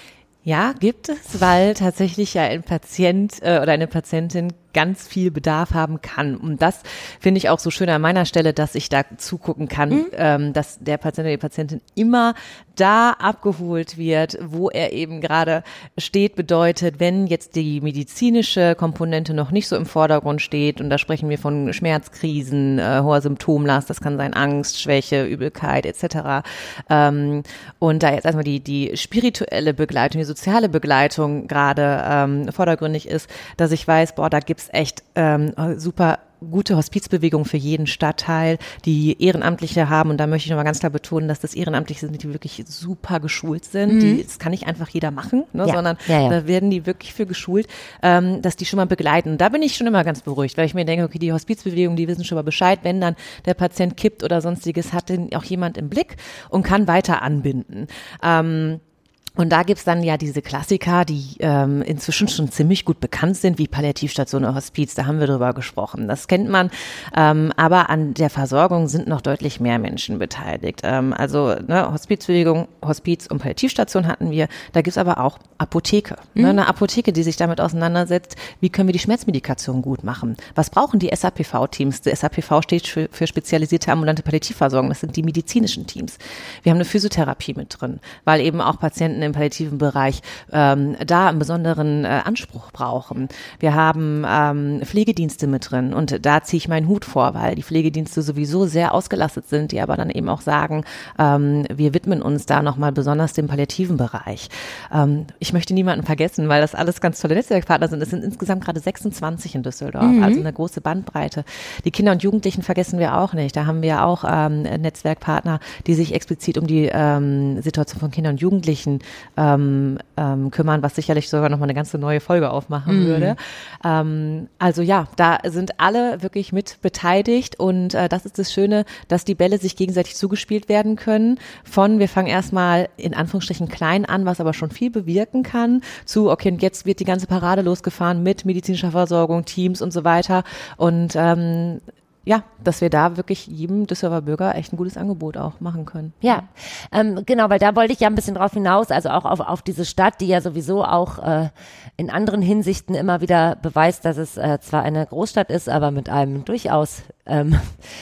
Ja, gibt es, weil tatsächlich ja ein Patient äh, oder eine Patientin ganz viel Bedarf haben kann. Und das finde ich auch so schön an meiner Stelle, dass ich da zugucken kann, mhm. ähm, dass der Patient oder die Patientin immer da abgeholt wird, wo er eben gerade steht, bedeutet, wenn jetzt die medizinische Komponente noch nicht so im Vordergrund steht, und da sprechen wir von Schmerzkrisen, äh, hoher Symptomlast, das kann sein Angst, Schwäche, Übelkeit et cetera. Ähm, und da jetzt erstmal die, die spirituelle Begleitung, die soziale Begleitung gerade ähm, vordergründig ist, dass ich weiß, boah, da gibt's echt ähm, super gute Hospizbewegung für jeden Stadtteil, die Ehrenamtliche haben, und da möchte ich nochmal ganz klar betonen, dass das Ehrenamtliche sind, die wirklich super geschult sind, mhm. die, das kann nicht einfach jeder machen, ne, ja. sondern ja, ja. da werden die wirklich für geschult, ähm, dass die schon mal begleiten. Und da bin ich schon immer ganz beruhigt, weil ich mir denke, okay, die Hospizbewegung, die wissen schon mal Bescheid, wenn dann der Patient kippt oder sonstiges, hat den auch jemand im Blick und kann weiter anbinden. Ähm, Und da gibt's dann ja diese Klassiker, die ähm, inzwischen schon ziemlich gut bekannt sind, wie Palliativstation oder Hospiz, da haben wir drüber gesprochen. Das kennt man, ähm, aber an der Versorgung sind noch deutlich mehr Menschen beteiligt. Ähm, also ne, Hospizbewegung, Hospiz und Palliativstation hatten wir, da gibt's aber auch Apotheke. Mhm. Ne, eine Apotheke, die sich damit auseinandersetzt, wie können wir die Schmerzmedikation gut machen? Was brauchen die S A P V-Teams? Die S A P V steht für, für spezialisierte ambulante Palliativversorgung, das sind die medizinischen Teams. Wir haben eine Physiotherapie mit drin, weil eben auch Patienten im palliativen Bereich ähm, da einen besonderen äh, Anspruch brauchen. Wir haben ähm, Pflegedienste mit drin, und da ziehe ich meinen Hut vor, weil die Pflegedienste sowieso sehr ausgelastet sind, die aber dann eben auch sagen, ähm, wir widmen uns da nochmal besonders dem palliativen Bereich. Ähm, ich möchte niemanden vergessen, weil das alles ganz tolle Netzwerkpartner sind. Es sind insgesamt gerade sechsundzwanzig in Düsseldorf, mhm. also eine große Bandbreite. Die Kinder und Jugendlichen vergessen wir auch nicht. Da haben wir auch ähm, Netzwerkpartner, die sich explizit um die ähm, Situation von Kindern und Jugendlichen Ähm, ähm, kümmern, was sicherlich sogar nochmal eine ganze neue Folge aufmachen mm. würde. Ähm, also ja, da sind alle wirklich mit beteiligt, und äh, das ist das Schöne, dass die Bälle sich gegenseitig zugespielt werden können. Von, wir fangen erstmal in Anführungsstrichen klein an, was aber schon viel bewirken kann, zu, okay, und jetzt wird die ganze Parade losgefahren mit medizinischer Versorgung, Teams und so weiter, und ähm, ja, dass wir da wirklich jedem Düsseldorfer Bürger echt ein gutes Angebot auch machen können. Ja, ähm, genau, weil da wollte ich ja ein bisschen drauf hinaus, also auch auf, auf diese Stadt, die ja sowieso auch äh, in anderen Hinsichten immer wieder beweist, dass es äh, zwar eine Großstadt ist, aber mit einem durchaus ähm,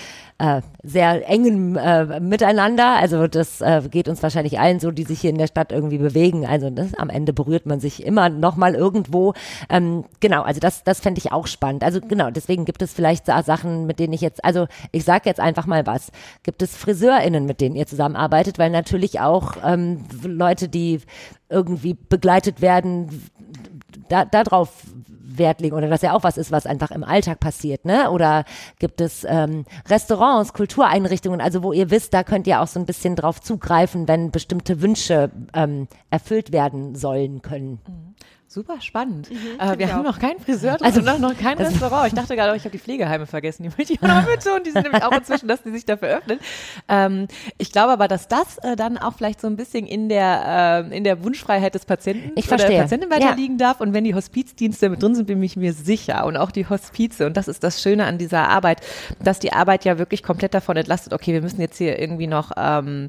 äh, sehr engen äh, Miteinander. Also das äh, geht uns wahrscheinlich allen so, die sich hier in der Stadt irgendwie bewegen. Also das, am Ende berührt man sich immer noch mal irgendwo. Ähm, genau, also das, das fände ich auch spannend. Also genau, deswegen gibt es vielleicht so Sachen, mit denen ich jetzt, also ich sage jetzt einfach mal was. Gibt es FriseurInnen, mit denen ihr zusammenarbeitet? Weil natürlich auch ähm, Leute, die irgendwie begleitet werden, da, da drauf Wert legen, oder dass ja auch was ist, was einfach im Alltag passiert, ne? Oder gibt es ähm, Restaurants, Kultureinrichtungen, also wo ihr wisst, da könnt ihr auch so ein bisschen drauf zugreifen, wenn bestimmte Wünsche ähm, erfüllt werden sollen können. Mhm. Super spannend. Mhm, äh, wir auch. haben noch keinen Friseur drin, Also und noch, noch kein also Restaurant. Ich dachte gerade, ich habe die Pflegeheime vergessen. Die möchte ich auch noch mit tun. Die sind nämlich auch inzwischen, dass die sich dafür öffnen. Ähm, ich glaube aber, dass das äh, dann auch vielleicht so ein bisschen in der äh, in der Wunschfreiheit des Patienten ich oder verstehe. der Patientin weiterliegen ja. darf. Und wenn die Hospizdienste mit drin sind, bin ich mir sicher. Und auch die Hospize. Und das ist das Schöne an dieser Arbeit, dass die Arbeit ja wirklich komplett davon entlastet. Okay, wir müssen jetzt hier irgendwie noch ähm,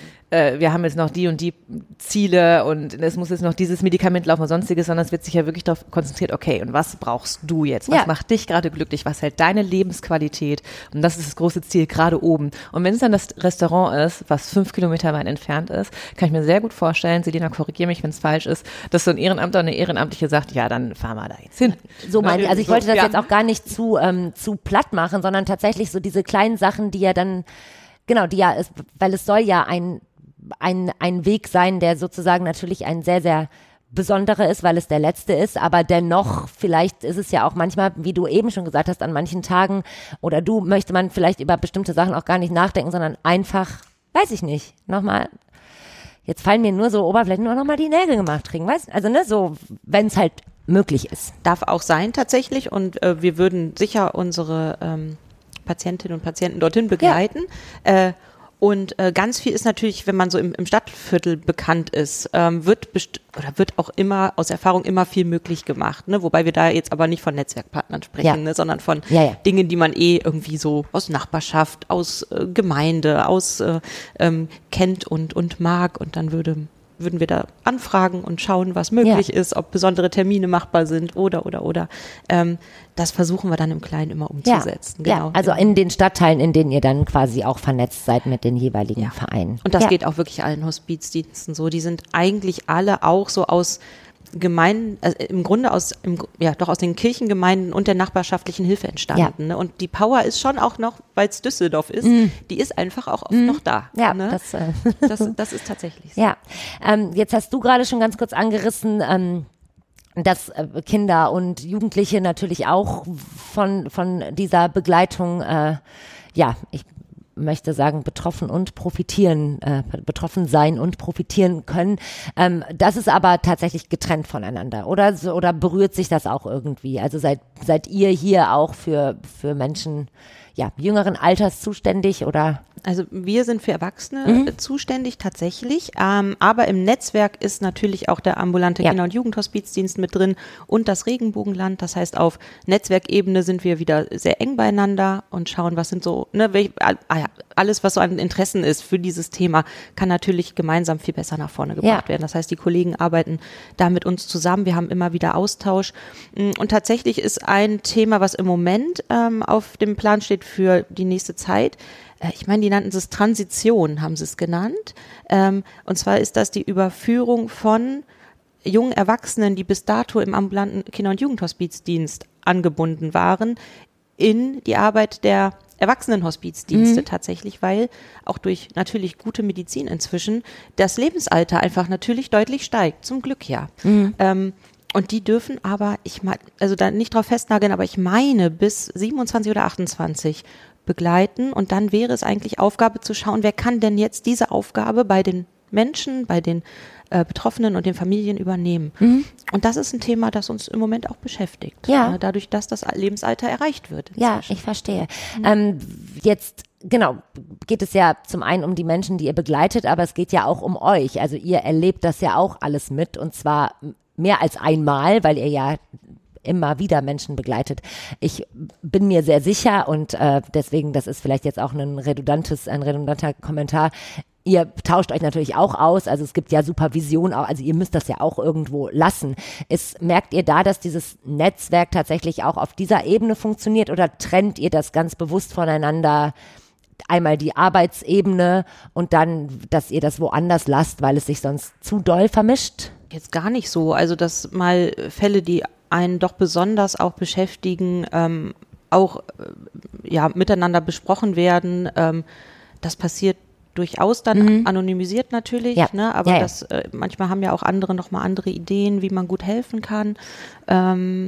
wir haben jetzt noch die und die Ziele, und es muss jetzt noch dieses Medikament laufen oder sonstiges, sondern es wird sich ja wirklich darauf konzentriert, okay, und was brauchst du jetzt? Was ja. macht dich gerade glücklich? Was hält deine Lebensqualität? Und das ist das große Ziel, gerade oben. Und wenn es dann das Restaurant ist, was fünf Kilometer weit entfernt ist, kann ich mir sehr gut vorstellen, Selina, korrigiere mich, wenn es falsch ist, dass so ein Ehrenamtler oder eine Ehrenamtliche sagt, ja, dann fahren wir da jetzt hin. So meine ich. Also ich wollte das ja. jetzt auch gar nicht zu, ähm, zu platt machen, sondern tatsächlich so diese kleinen Sachen, die ja dann, genau, die ja ist, weil es soll ja ein ein, ein Weg sein, der sozusagen natürlich ein sehr, sehr besonderer ist, weil es der letzte ist, aber dennoch, vielleicht ist es ja auch manchmal, wie du eben schon gesagt hast, an manchen Tagen oder du möchte man vielleicht über bestimmte Sachen auch gar nicht nachdenken, sondern einfach, weiß ich nicht, nochmal, jetzt fallen mir nur so oberflächlich nur nochmal die Nägel gemacht kriegen, weißt du, also ne, so, wenn es halt möglich ist. Darf auch sein tatsächlich, und äh, wir würden sicher unsere ähm, Patientinnen und Patienten dorthin begleiten. Ja. Äh, Und äh, ganz viel ist natürlich, wenn man so im, im Stadtviertel bekannt ist, ähm, wird best- oder wird auch immer aus Erfahrung immer viel möglich gemacht, ne? Wobei wir da jetzt aber nicht von Netzwerkpartnern sprechen, ja. ne? Sondern von ja, ja. Dingen, die man eh irgendwie so aus Nachbarschaft, aus äh, Gemeinde, aus äh, ähm, kennt und und mag, und dann würde würden wir da anfragen und schauen, was möglich ja. ist, ob besondere Termine machbar sind oder, oder, oder. Ähm, das versuchen wir dann im Kleinen immer umzusetzen. Ja, genau. ja, also in den Stadtteilen, in denen ihr dann quasi auch vernetzt seid mit den jeweiligen ja. Vereinen. Und das ja. geht auch wirklich allen Hospizdiensten so. Die sind eigentlich alle auch so aus Gemeinden, also im Grunde aus, im, ja, doch aus den Kirchengemeinden und der nachbarschaftlichen Hilfe entstanden. Ja. Ne? Und die Power ist schon auch noch, weil es Düsseldorf ist, mm. die ist einfach auch oft mm. noch da. Ja, ne? das, äh das, das ist tatsächlich so. Ja, ähm, jetzt hast du gerade schon ganz kurz angerissen, ähm, dass äh, Kinder und Jugendliche natürlich auch von, von dieser Begleitung, äh, ja, ich möchte sagen, betroffen und profitieren, äh, betroffen sein und profitieren können. Ähm, das ist aber tatsächlich getrennt voneinander, oder? So, oder berührt sich das auch irgendwie? Also seid, seid ihr hier auch für, für Menschen, ja, jüngeren Alters zuständig, oder? Also wir sind für Erwachsene mhm. zuständig tatsächlich, ähm, aber im Netzwerk ist natürlich auch der ambulante ja. Kinder- und Jugendhospizdienst mit drin und das Regenbogenland. Das heißt, auf Netzwerkebene sind wir wieder sehr eng beieinander und schauen, was sind so, ne, welch, ah, ja, alles, was so an Interessen ist für dieses Thema, kann natürlich gemeinsam viel besser nach vorne gebracht ja. werden. Das heißt, die Kollegen arbeiten da mit uns zusammen. Wir haben immer wieder Austausch. Und tatsächlich ist ein Thema, was im Moment ähm, auf dem Plan steht für die nächste Zeit, ich meine, die nannten es Transition, haben sie es genannt. Ähm, und zwar ist das die Überführung von jungen Erwachsenen, die bis dato im ambulanten Kinder- und Jugendhospizdienst angebunden waren, in die Arbeit der Erwachsenenhospizdienste mhm. tatsächlich, weil auch durch natürlich gute Medizin inzwischen das Lebensalter einfach natürlich deutlich steigt, zum Glück ja. Mhm. Ähm, Und die dürfen aber, ich meine, also da nicht drauf festnageln, aber ich meine bis siebenundzwanzig oder achtundzwanzig begleiten, und dann wäre es eigentlich Aufgabe zu schauen, wer kann denn jetzt diese Aufgabe bei den Menschen, bei den äh, Betroffenen und den Familien übernehmen. Mhm. Und das ist ein Thema, das uns im Moment auch beschäftigt, ja. äh, dadurch, dass das Lebensalter erreicht wird. Ja, ich verstehe. Mhm. Ähm, jetzt Genau, geht es ja zum einen um die Menschen, die ihr begleitet, aber es geht ja auch um euch. Also ihr erlebt das ja auch alles mit, und zwar mehr als einmal, weil ihr ja immer wieder Menschen begleitet. Ich bin mir sehr sicher, und äh, deswegen, das ist vielleicht jetzt auch ein redundantes, ein redundanter Kommentar, ihr tauscht euch natürlich auch aus, also es gibt ja Supervision, also ihr müsst das ja auch irgendwo lassen. Ist, merkt ihr da, dass dieses Netzwerk tatsächlich auch auf dieser Ebene funktioniert, oder trennt ihr das ganz bewusst voneinander? Einmal die Arbeitsebene und dann, dass ihr das woanders lasst, weil es sich sonst zu doll vermischt? Jetzt gar nicht so. Also, dass mal Fälle, die einen doch besonders auch beschäftigen, ähm, auch äh, ja, miteinander besprochen werden. Ähm, das passiert durchaus dann mhm. anonymisiert natürlich, ja. ne? Aber ja, ja. das äh, manchmal haben ja auch andere nochmal andere Ideen, wie man gut helfen kann. Ähm,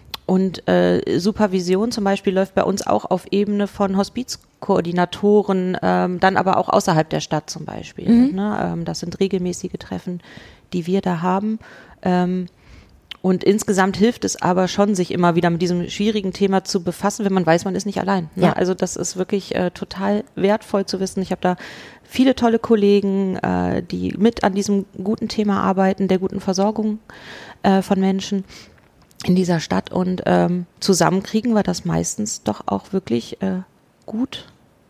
Und äh, Supervision zum Beispiel läuft bei uns auch auf Ebene von Hospizkoordinatoren, ähm, dann aber auch außerhalb der Stadt zum Beispiel. Mhm. Ne? Ähm, das sind regelmäßige Treffen, die wir da haben. Ähm, und insgesamt hilft es aber schon, sich immer wieder mit diesem schwierigen Thema zu befassen, wenn man weiß, man ist nicht allein. Ne? Ja. Also das ist wirklich äh, total wertvoll zu wissen. Ich habe da viele tolle Kollegen, äh, die mit an diesem guten Thema arbeiten, der guten Versorgung äh, von Menschen in dieser Stadt, und ähm, zusammen kriegen wir das meistens doch auch wirklich äh, gut,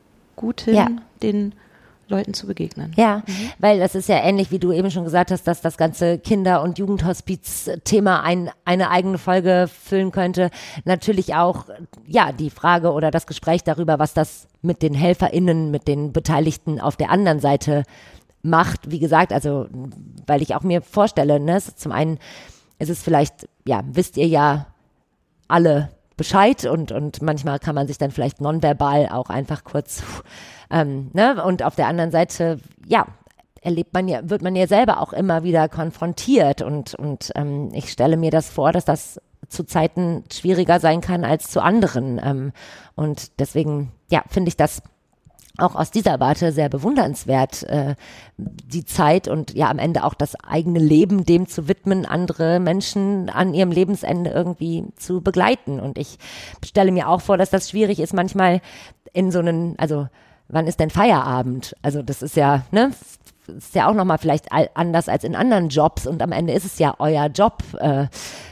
gut hin, ja. den Leuten zu begegnen. Ja, mhm. weil das ist ja ähnlich, wie du eben schon gesagt hast, dass das ganze Kinder- und Jugendhospiz-Thema ein, eine eigene Folge füllen könnte. Natürlich auch, ja, die Frage oder das Gespräch darüber, was das mit den HelferInnen, mit den Beteiligten auf der anderen Seite macht. Wie gesagt, also, weil ich auch mir vorstelle, ne, es ist zum einen, es ist vielleicht, ja, wisst ihr ja alle Bescheid, und, und manchmal kann man sich dann vielleicht nonverbal auch einfach kurz, ähm, ne, und auf der anderen Seite, ja, erlebt man ja, wird man ja selber auch immer wieder konfrontiert, und, und ähm, ich stelle mir das vor, dass das zu Zeiten schwieriger sein kann als zu anderen, ähm, und deswegen, ja, finde ich das auch aus dieser Warte sehr bewundernswert, äh, die Zeit und ja am Ende auch das eigene Leben dem zu widmen, andere Menschen an ihrem Lebensende irgendwie zu begleiten. Und ich stelle mir auch vor, dass das schwierig ist, manchmal in so einen, also wann ist denn Feierabend? Also das ist ja, ne, ist ja auch nochmal vielleicht anders als in anderen Jobs und am Ende ist es ja euer Job, äh,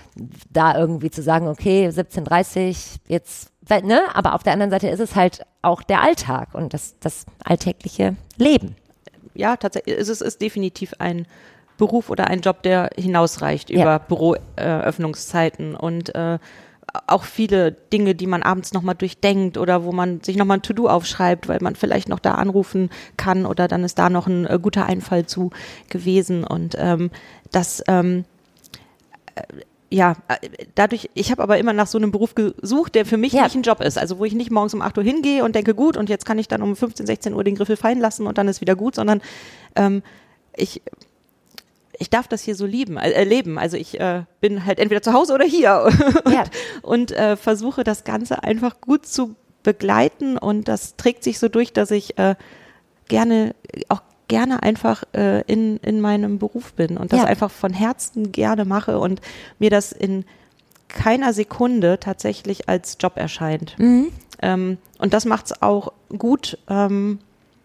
da irgendwie zu sagen, okay, siebzehn Uhr dreißig, jetzt, ne, aber auf der anderen Seite ist es halt auch der Alltag und das, das alltägliche Leben. Ja, tatsächlich, es ist, ist definitiv ein Beruf oder ein Job, der hinausreicht über Ja. Büroöffnungszeiten äh, und äh, auch viele Dinge, die man abends nochmal durchdenkt oder wo man sich nochmal ein To-Do aufschreibt, weil man vielleicht noch da anrufen kann oder dann ist da noch ein äh, guter Einfall zu gewesen und ähm, das ähm, äh, ja, dadurch, ich habe aber immer nach so einem Beruf gesucht, der für mich Ja. nicht ein Job ist. Also wo ich nicht morgens um acht Uhr hingehe und denke, gut, und jetzt kann ich dann um fünfzehn, sechzehn Uhr den Griffel fallen lassen und dann ist wieder gut, sondern ähm, ich, ich darf das hier so lieben, äh, leben. Also ich äh, bin halt entweder zu Hause oder hier und, Ja. und äh, versuche das Ganze einfach gut zu begleiten und das trägt sich so durch, dass ich äh, gerne auch gerne einfach äh, in, in meinem Beruf bin und das Ja. einfach von Herzen gerne mache und mir das in keiner Sekunde tatsächlich als Job erscheint. Mhm. Ähm, und das macht es auch gut, ähm,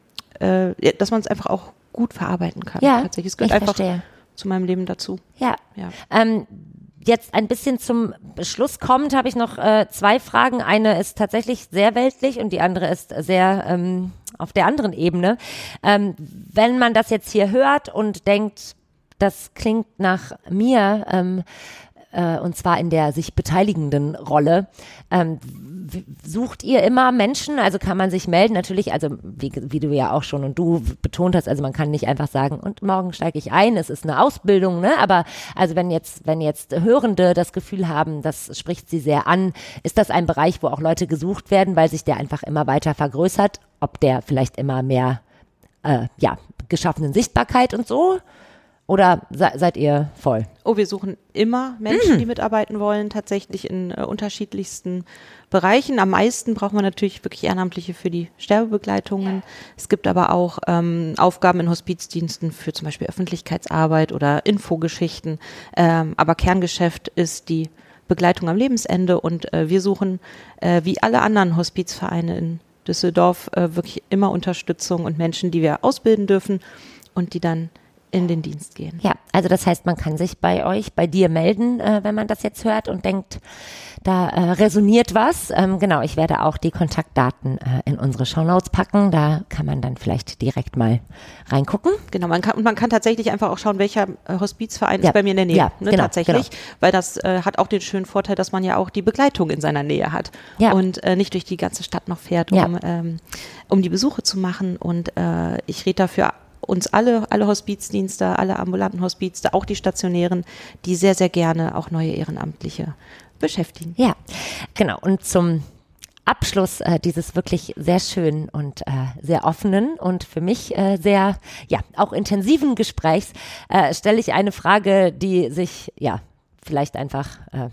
äh, dass man es einfach auch gut verarbeiten kann. Ja, tatsächlich. Es gehört ich einfach verstehe. zu meinem Leben dazu. Ja. Ja. Ähm, jetzt ein bisschen zum Schluss kommend habe ich noch äh, zwei Fragen. Eine ist tatsächlich sehr weltlich und die andere ist sehr ähm, auf der anderen Ebene. Ähm, wenn man das jetzt hier hört und denkt, das klingt nach mir, ähm, äh, und zwar in der sich beteiligenden Rolle, ähm, w- sucht ihr immer Menschen, also kann man sich melden, natürlich, also wie, wie du ja auch schon und du betont hast, also man kann nicht einfach sagen, und morgen steige ich ein, es ist eine Ausbildung, ne, aber also wenn jetzt, wenn jetzt Hörende das Gefühl haben, das spricht sie sehr an, ist das ein Bereich, wo auch Leute gesucht werden, weil sich der einfach immer weiter vergrößert, ob der vielleicht immer mehr, äh, ja, geschaffenen Sichtbarkeit und so, oder se- seid ihr voll? Oh, wir suchen immer Menschen, die mitarbeiten wollen, tatsächlich in äh, unterschiedlichsten Bereichen. Am meisten braucht man natürlich wirklich Ehrenamtliche für die Sterbebegleitungen. Es gibt aber auch ähm, Aufgaben in Hospizdiensten für zum Beispiel Öffentlichkeitsarbeit oder Infogeschichten. Ähm, aber Kerngeschäft ist die Begleitung am Lebensende und äh, wir suchen, äh, wie alle anderen Hospizvereine in Düsseldorf, äh, wirklich immer Unterstützung und Menschen, die wir ausbilden dürfen und die dann in den Dienst gehen. Ja, also das heißt, man kann sich bei euch, bei dir melden, äh, wenn man das jetzt hört und denkt, da äh, resoniert was. Ähm, genau, ich werde auch die Kontaktdaten äh, in unsere Shownotes packen. Da kann man dann vielleicht direkt mal reingucken. Genau, man kann, und man kann tatsächlich einfach auch schauen, welcher äh, Hospizverein Ja, ist bei mir in der Nähe. ja, ne, genau, tatsächlich, weil das äh, hat auch den schönen Vorteil, dass man ja auch die Begleitung in seiner Nähe hat Ja. und äh, nicht durch die ganze Stadt noch fährt, um, Ja. ähm, um die Besuche zu machen. Und äh, ich rede dafür uns alle, alle Hospizdienste, alle ambulanten Hospizdienste, auch die stationären, die sehr, sehr gerne auch neue Ehrenamtliche beschäftigen. Ja, genau. Und zum Abschluss äh, dieses wirklich sehr schönen und äh, sehr offenen und für mich äh, sehr, ja, auch intensiven Gesprächs äh, stelle ich eine Frage, die sich, ja, vielleicht einfach äh,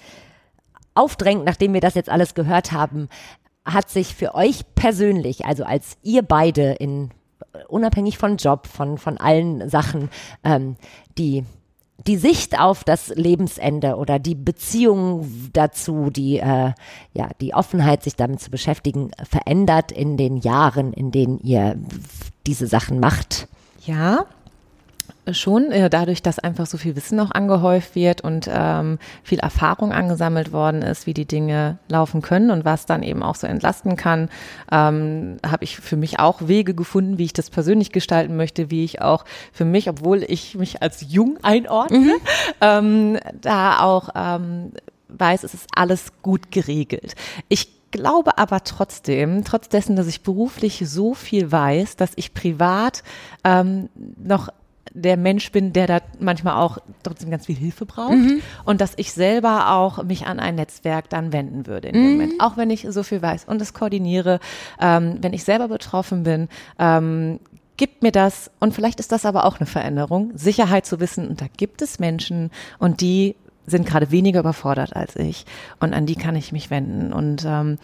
aufdrängt, nachdem wir das jetzt alles gehört haben. Hat sich für euch persönlich, also als ihr beide in unabhängig von Job, von, von allen Sachen, ähm, die, die Sicht auf das Lebensende oder die Beziehung dazu, die, äh, ja, die Offenheit, sich damit zu beschäftigen, verändert in den Jahren, in denen ihr diese Sachen macht? Ja, schon, äh, dadurch, dass einfach so viel Wissen auch angehäuft wird und ähm, viel Erfahrung angesammelt worden ist, wie die Dinge laufen können und was dann eben auch so entlasten kann, ähm, habe ich für mich auch Wege gefunden, wie ich das persönlich gestalten möchte, wie ich auch für mich, obwohl ich mich als jung einordne, mhm. ähm, da auch ähm, weiß, es ist alles gut geregelt. Ich glaube aber trotzdem, trotz dessen, dass ich beruflich so viel weiß, dass ich privat ähm, noch der Mensch bin, der da manchmal auch trotzdem ganz viel Hilfe braucht mhm. und dass ich selber auch mich an ein Netzwerk dann wenden würde in dem mhm. Moment, auch wenn ich so viel weiß und es koordiniere, ähm, wenn ich selber betroffen bin, ähm, gibt mir das, und vielleicht ist das aber auch eine Veränderung, Sicherheit zu wissen, und da gibt es Menschen und die sind gerade weniger überfordert als ich und an die kann ich mich wenden und ähm,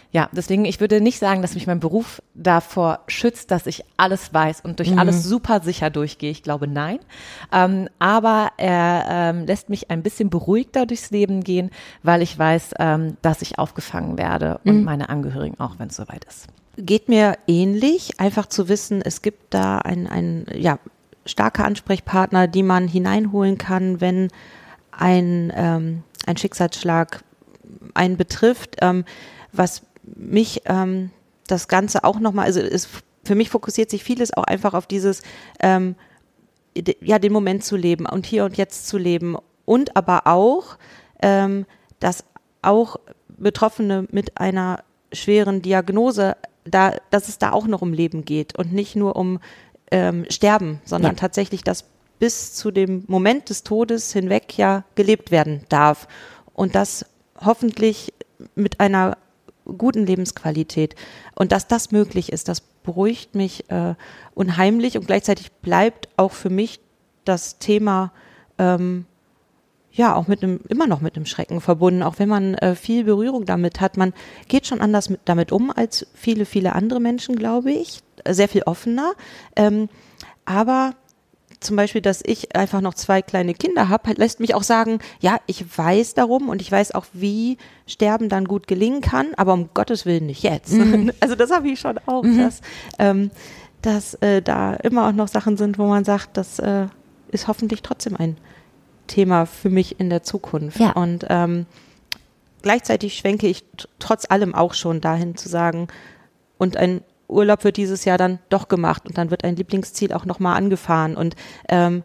Ja, deswegen, ich würde nicht sagen, dass mich mein Beruf davor schützt, dass ich alles weiß und durch Mhm. alles super sicher durchgehe. Ich glaube, nein. Ähm, aber er ähm, lässt mich ein bisschen beruhigter durchs Leben gehen, weil ich weiß, ähm, dass ich aufgefangen werde und Mhm. meine Angehörigen auch, wenn es soweit ist. Geht mir ähnlich, einfach zu wissen, es gibt da ein, ein ja, starke Ansprechpartner, die man hineinholen kann, wenn ein, ähm, ein Schicksalsschlag einen betrifft, ähm, was mich ähm, das Ganze auch nochmal, also ist, für mich fokussiert sich vieles auch einfach auf dieses, ähm, de, ja, den Moment zu leben und hier und jetzt zu leben und aber auch, ähm, dass auch Betroffene mit einer schweren Diagnose, da, dass es da auch noch um Leben geht und nicht nur um ähm, Sterben, sondern Ja. tatsächlich, dass bis zu dem Moment des Todes hinweg ja gelebt werden darf und das hoffentlich mit einer guten Lebensqualität. Und dass das möglich ist, das beruhigt mich äh, unheimlich und gleichzeitig bleibt auch für mich das Thema ähm, ja auch mit einem, immer noch mit einem Schrecken verbunden, auch wenn man äh, viel Berührung damit hat. Man geht schon anders mit, damit um als viele, viele andere Menschen, glaube ich. Sehr viel offener. Ähm, aber zum Beispiel, dass ich einfach noch zwei kleine Kinder habe, lässt mich auch sagen, ja, ich weiß darum und ich weiß auch, wie Sterben dann gut gelingen kann, aber um Gottes Willen nicht jetzt. Mhm. Also das habe ich schon auch, Mhm. dass, ähm, dass äh, da immer auch noch Sachen sind, wo man sagt, das äh, ist hoffentlich trotzdem ein Thema für mich in der Zukunft. Ja. Und ähm, gleichzeitig schwenke ich t- trotz allem auch schon dahin zu sagen, und ein Urlaub wird dieses Jahr dann doch gemacht und dann wird ein Lieblingsziel auch nochmal angefahren und ähm,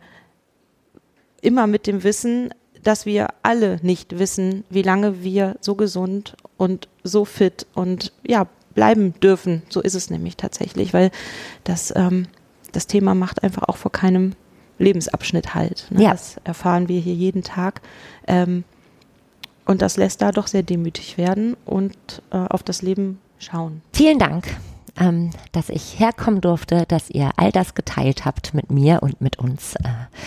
immer mit dem Wissen, dass wir alle nicht wissen, wie lange wir so gesund und so fit und ja, bleiben dürfen. So ist es nämlich tatsächlich, weil das, ähm, das Thema macht einfach auch vor keinem Lebensabschnitt halt. Ne? Ja. Das erfahren wir hier jeden Tag. Ähm, und das lässt da doch sehr demütig werden und äh, auf das Leben schauen. Vielen Dank, ähm, dass ich herkommen durfte, dass ihr all das geteilt habt mit mir und mit uns. Äh,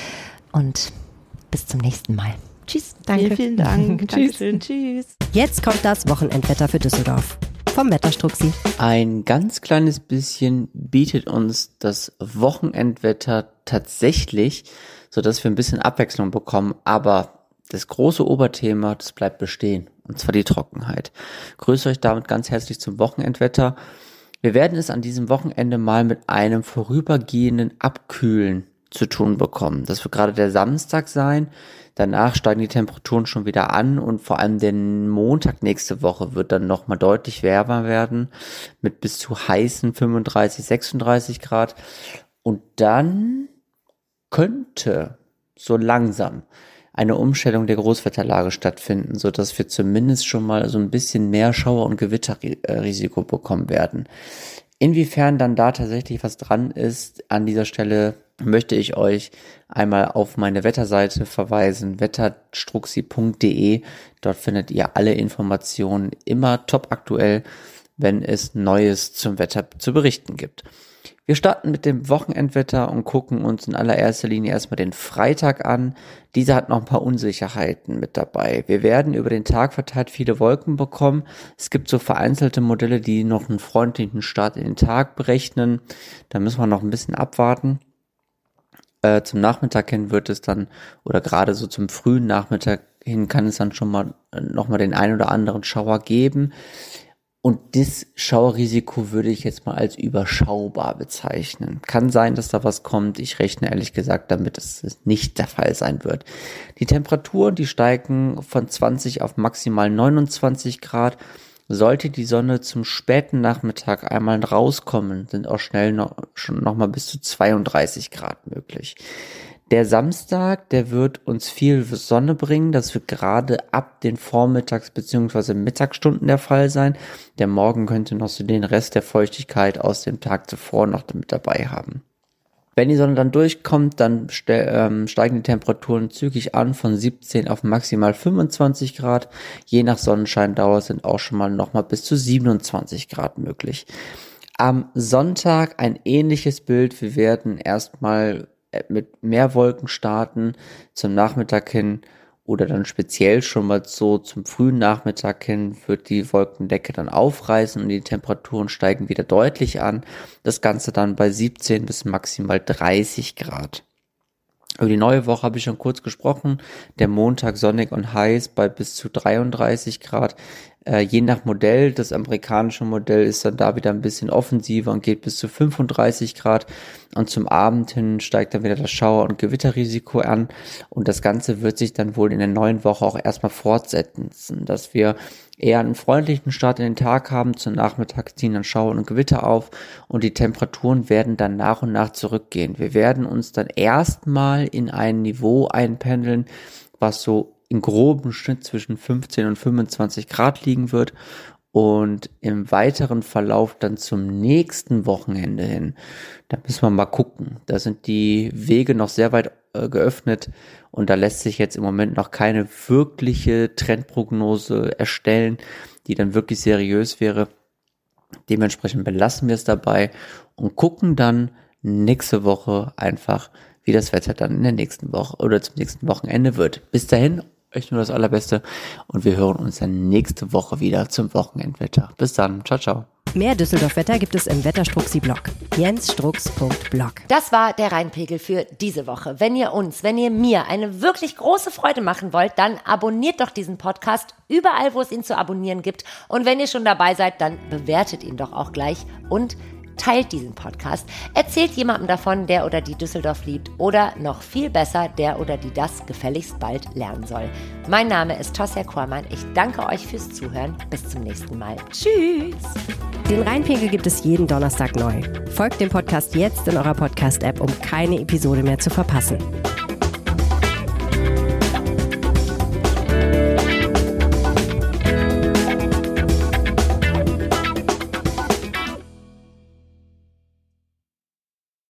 und bis zum nächsten Mal. Tschüss. Vielen, vielen Dank. Tschüss. Dankeschön. Tschüss. Jetzt kommt das Wochenendwetter für Düsseldorf. Vom Wetterstruxi. Ein ganz kleines bisschen bietet uns das Wochenendwetter tatsächlich, sodass wir ein bisschen Abwechslung bekommen, aber das große Oberthema, das bleibt bestehen, und zwar die Trockenheit. Grüße euch damit ganz herzlich zum Wochenendwetter. Wir werden es an diesem Wochenende mal mit einem vorübergehenden Abkühlen zu tun bekommen. Das wird gerade der Samstag sein. Danach steigen die Temperaturen schon wieder an und vor allem der Montag nächste Woche wird dann nochmal deutlich wärmer werden mit bis zu heißen fünfunddreißig, sechsunddreißig Grad. Und dann könnte so langsam eine Umstellung der Großwetterlage stattfinden, sodass wir zumindest schon mal so ein bisschen mehr Schauer- und Gewitterrisiko bekommen werden. Inwiefern dann da tatsächlich was dran ist, an dieser Stelle möchte ich euch einmal auf meine Wetterseite verweisen, wetterstruxi punkt de. Dort findet ihr alle Informationen immer top aktuell, wenn es Neues zum Wetter zu berichten gibt. Wir starten mit dem Wochenendwetter und gucken uns in allererster Linie erstmal den Freitag an. Dieser hat noch ein paar Unsicherheiten mit dabei. Wir werden über den Tag verteilt viele Wolken bekommen. Es gibt so vereinzelte Modelle, die noch einen freundlichen Start in den Tag berechnen. Da müssen wir noch ein bisschen abwarten. Äh, zum Nachmittag hin wird es dann, oder gerade so zum frühen Nachmittag hin kann es dann schon mal äh, noch mal den ein oder anderen Schauer geben. Und das Schauerrisiko würde ich jetzt mal als überschaubar bezeichnen. Kann sein, dass da was kommt. Ich rechne ehrlich gesagt damit, dass es nicht der Fall sein wird. Die Temperaturen, die steigen von zwanzig auf maximal neunundzwanzig Grad. Sollte die Sonne zum späten Nachmittag einmal rauskommen, sind auch schnell noch, schon noch mal bis zu zweiunddreißig Grad möglich. Der Samstag, der wird uns viel Sonne bringen. Das wird gerade ab den Vormittags- bzw. Mittagsstunden der Fall sein. Der Morgen könnte noch so den Rest der Feuchtigkeit aus dem Tag zuvor noch mit dabei haben. Wenn die Sonne dann durchkommt, dann ste- ähm, steigen die Temperaturen zügig an von siebzehn auf maximal fünfundzwanzig Grad. Je nach Sonnenscheindauer sind auch schon mal noch mal bis zu siebenundzwanzig Grad möglich. Am Sonntag ein ähnliches Bild. Wir werden erstmal mit mehr Wolken starten zum Nachmittag hin oder dann speziell schon mal so zum frühen Nachmittag hin wird die Wolkendecke dann aufreißen und die Temperaturen steigen wieder deutlich an. Das Ganze dann bei siebzehn bis maximal dreißig Grad. Über die neue Woche habe ich schon kurz gesprochen. Der Montag sonnig und heiß bei bis zu dreiunddreißig Grad. Äh, je nach Modell, das amerikanische Modell ist dann da wieder ein bisschen offensiver und geht bis zu fünfunddreißig Grad. Und zum Abend hin steigt dann wieder das Schauer- und Gewitterrisiko an. Und das Ganze wird sich dann wohl in der neuen Woche auch erstmal fortsetzen, dass wir eher einen freundlichen Start in den Tag haben. Zum Nachmittag ziehen dann Schauer und Gewitter auf und die Temperaturen werden dann nach und nach zurückgehen. Wir werden uns dann erstmal in ein Niveau einpendeln, was so in groben Schnitt zwischen fünfzehn und fünfundzwanzig Grad liegen wird und im weiteren Verlauf dann zum nächsten Wochenende hin. Da müssen wir mal gucken. Da sind die Wege noch sehr weit äh, geöffnet und da lässt sich jetzt im Moment noch keine wirkliche Trendprognose erstellen, die dann wirklich seriös wäre. Dementsprechend belassen wir es dabei und gucken dann nächste Woche einfach, wie das Wetter dann in der nächsten Woche oder zum nächsten Wochenende wird. Bis dahin, euch nur das Allerbeste und wir hören uns dann nächste Woche wieder zum Wochenendwetter. Bis dann, ciao, ciao. Mehr Düsseldorf-Wetter gibt es im Wetterstruxi-Blog. jens strux punkt blog. Das war der Rheinpegel für diese Woche. Wenn ihr uns, wenn ihr mir eine wirklich große Freude machen wollt, dann abonniert doch diesen Podcast überall, wo es ihn zu abonnieren gibt. Und wenn ihr schon dabei seid, dann bewertet ihn doch auch gleich und teilt diesen Podcast, erzählt jemandem davon, der oder die Düsseldorf liebt oder noch viel besser, der oder die das gefälligst bald lernen soll. Mein Name ist Tosja Kormann. Ich danke euch fürs Zuhören. Bis zum nächsten Mal. Tschüss! Den Rheinpegel gibt es jeden Donnerstag neu. Folgt dem Podcast jetzt in eurer Podcast-App, um keine Episode mehr zu verpassen.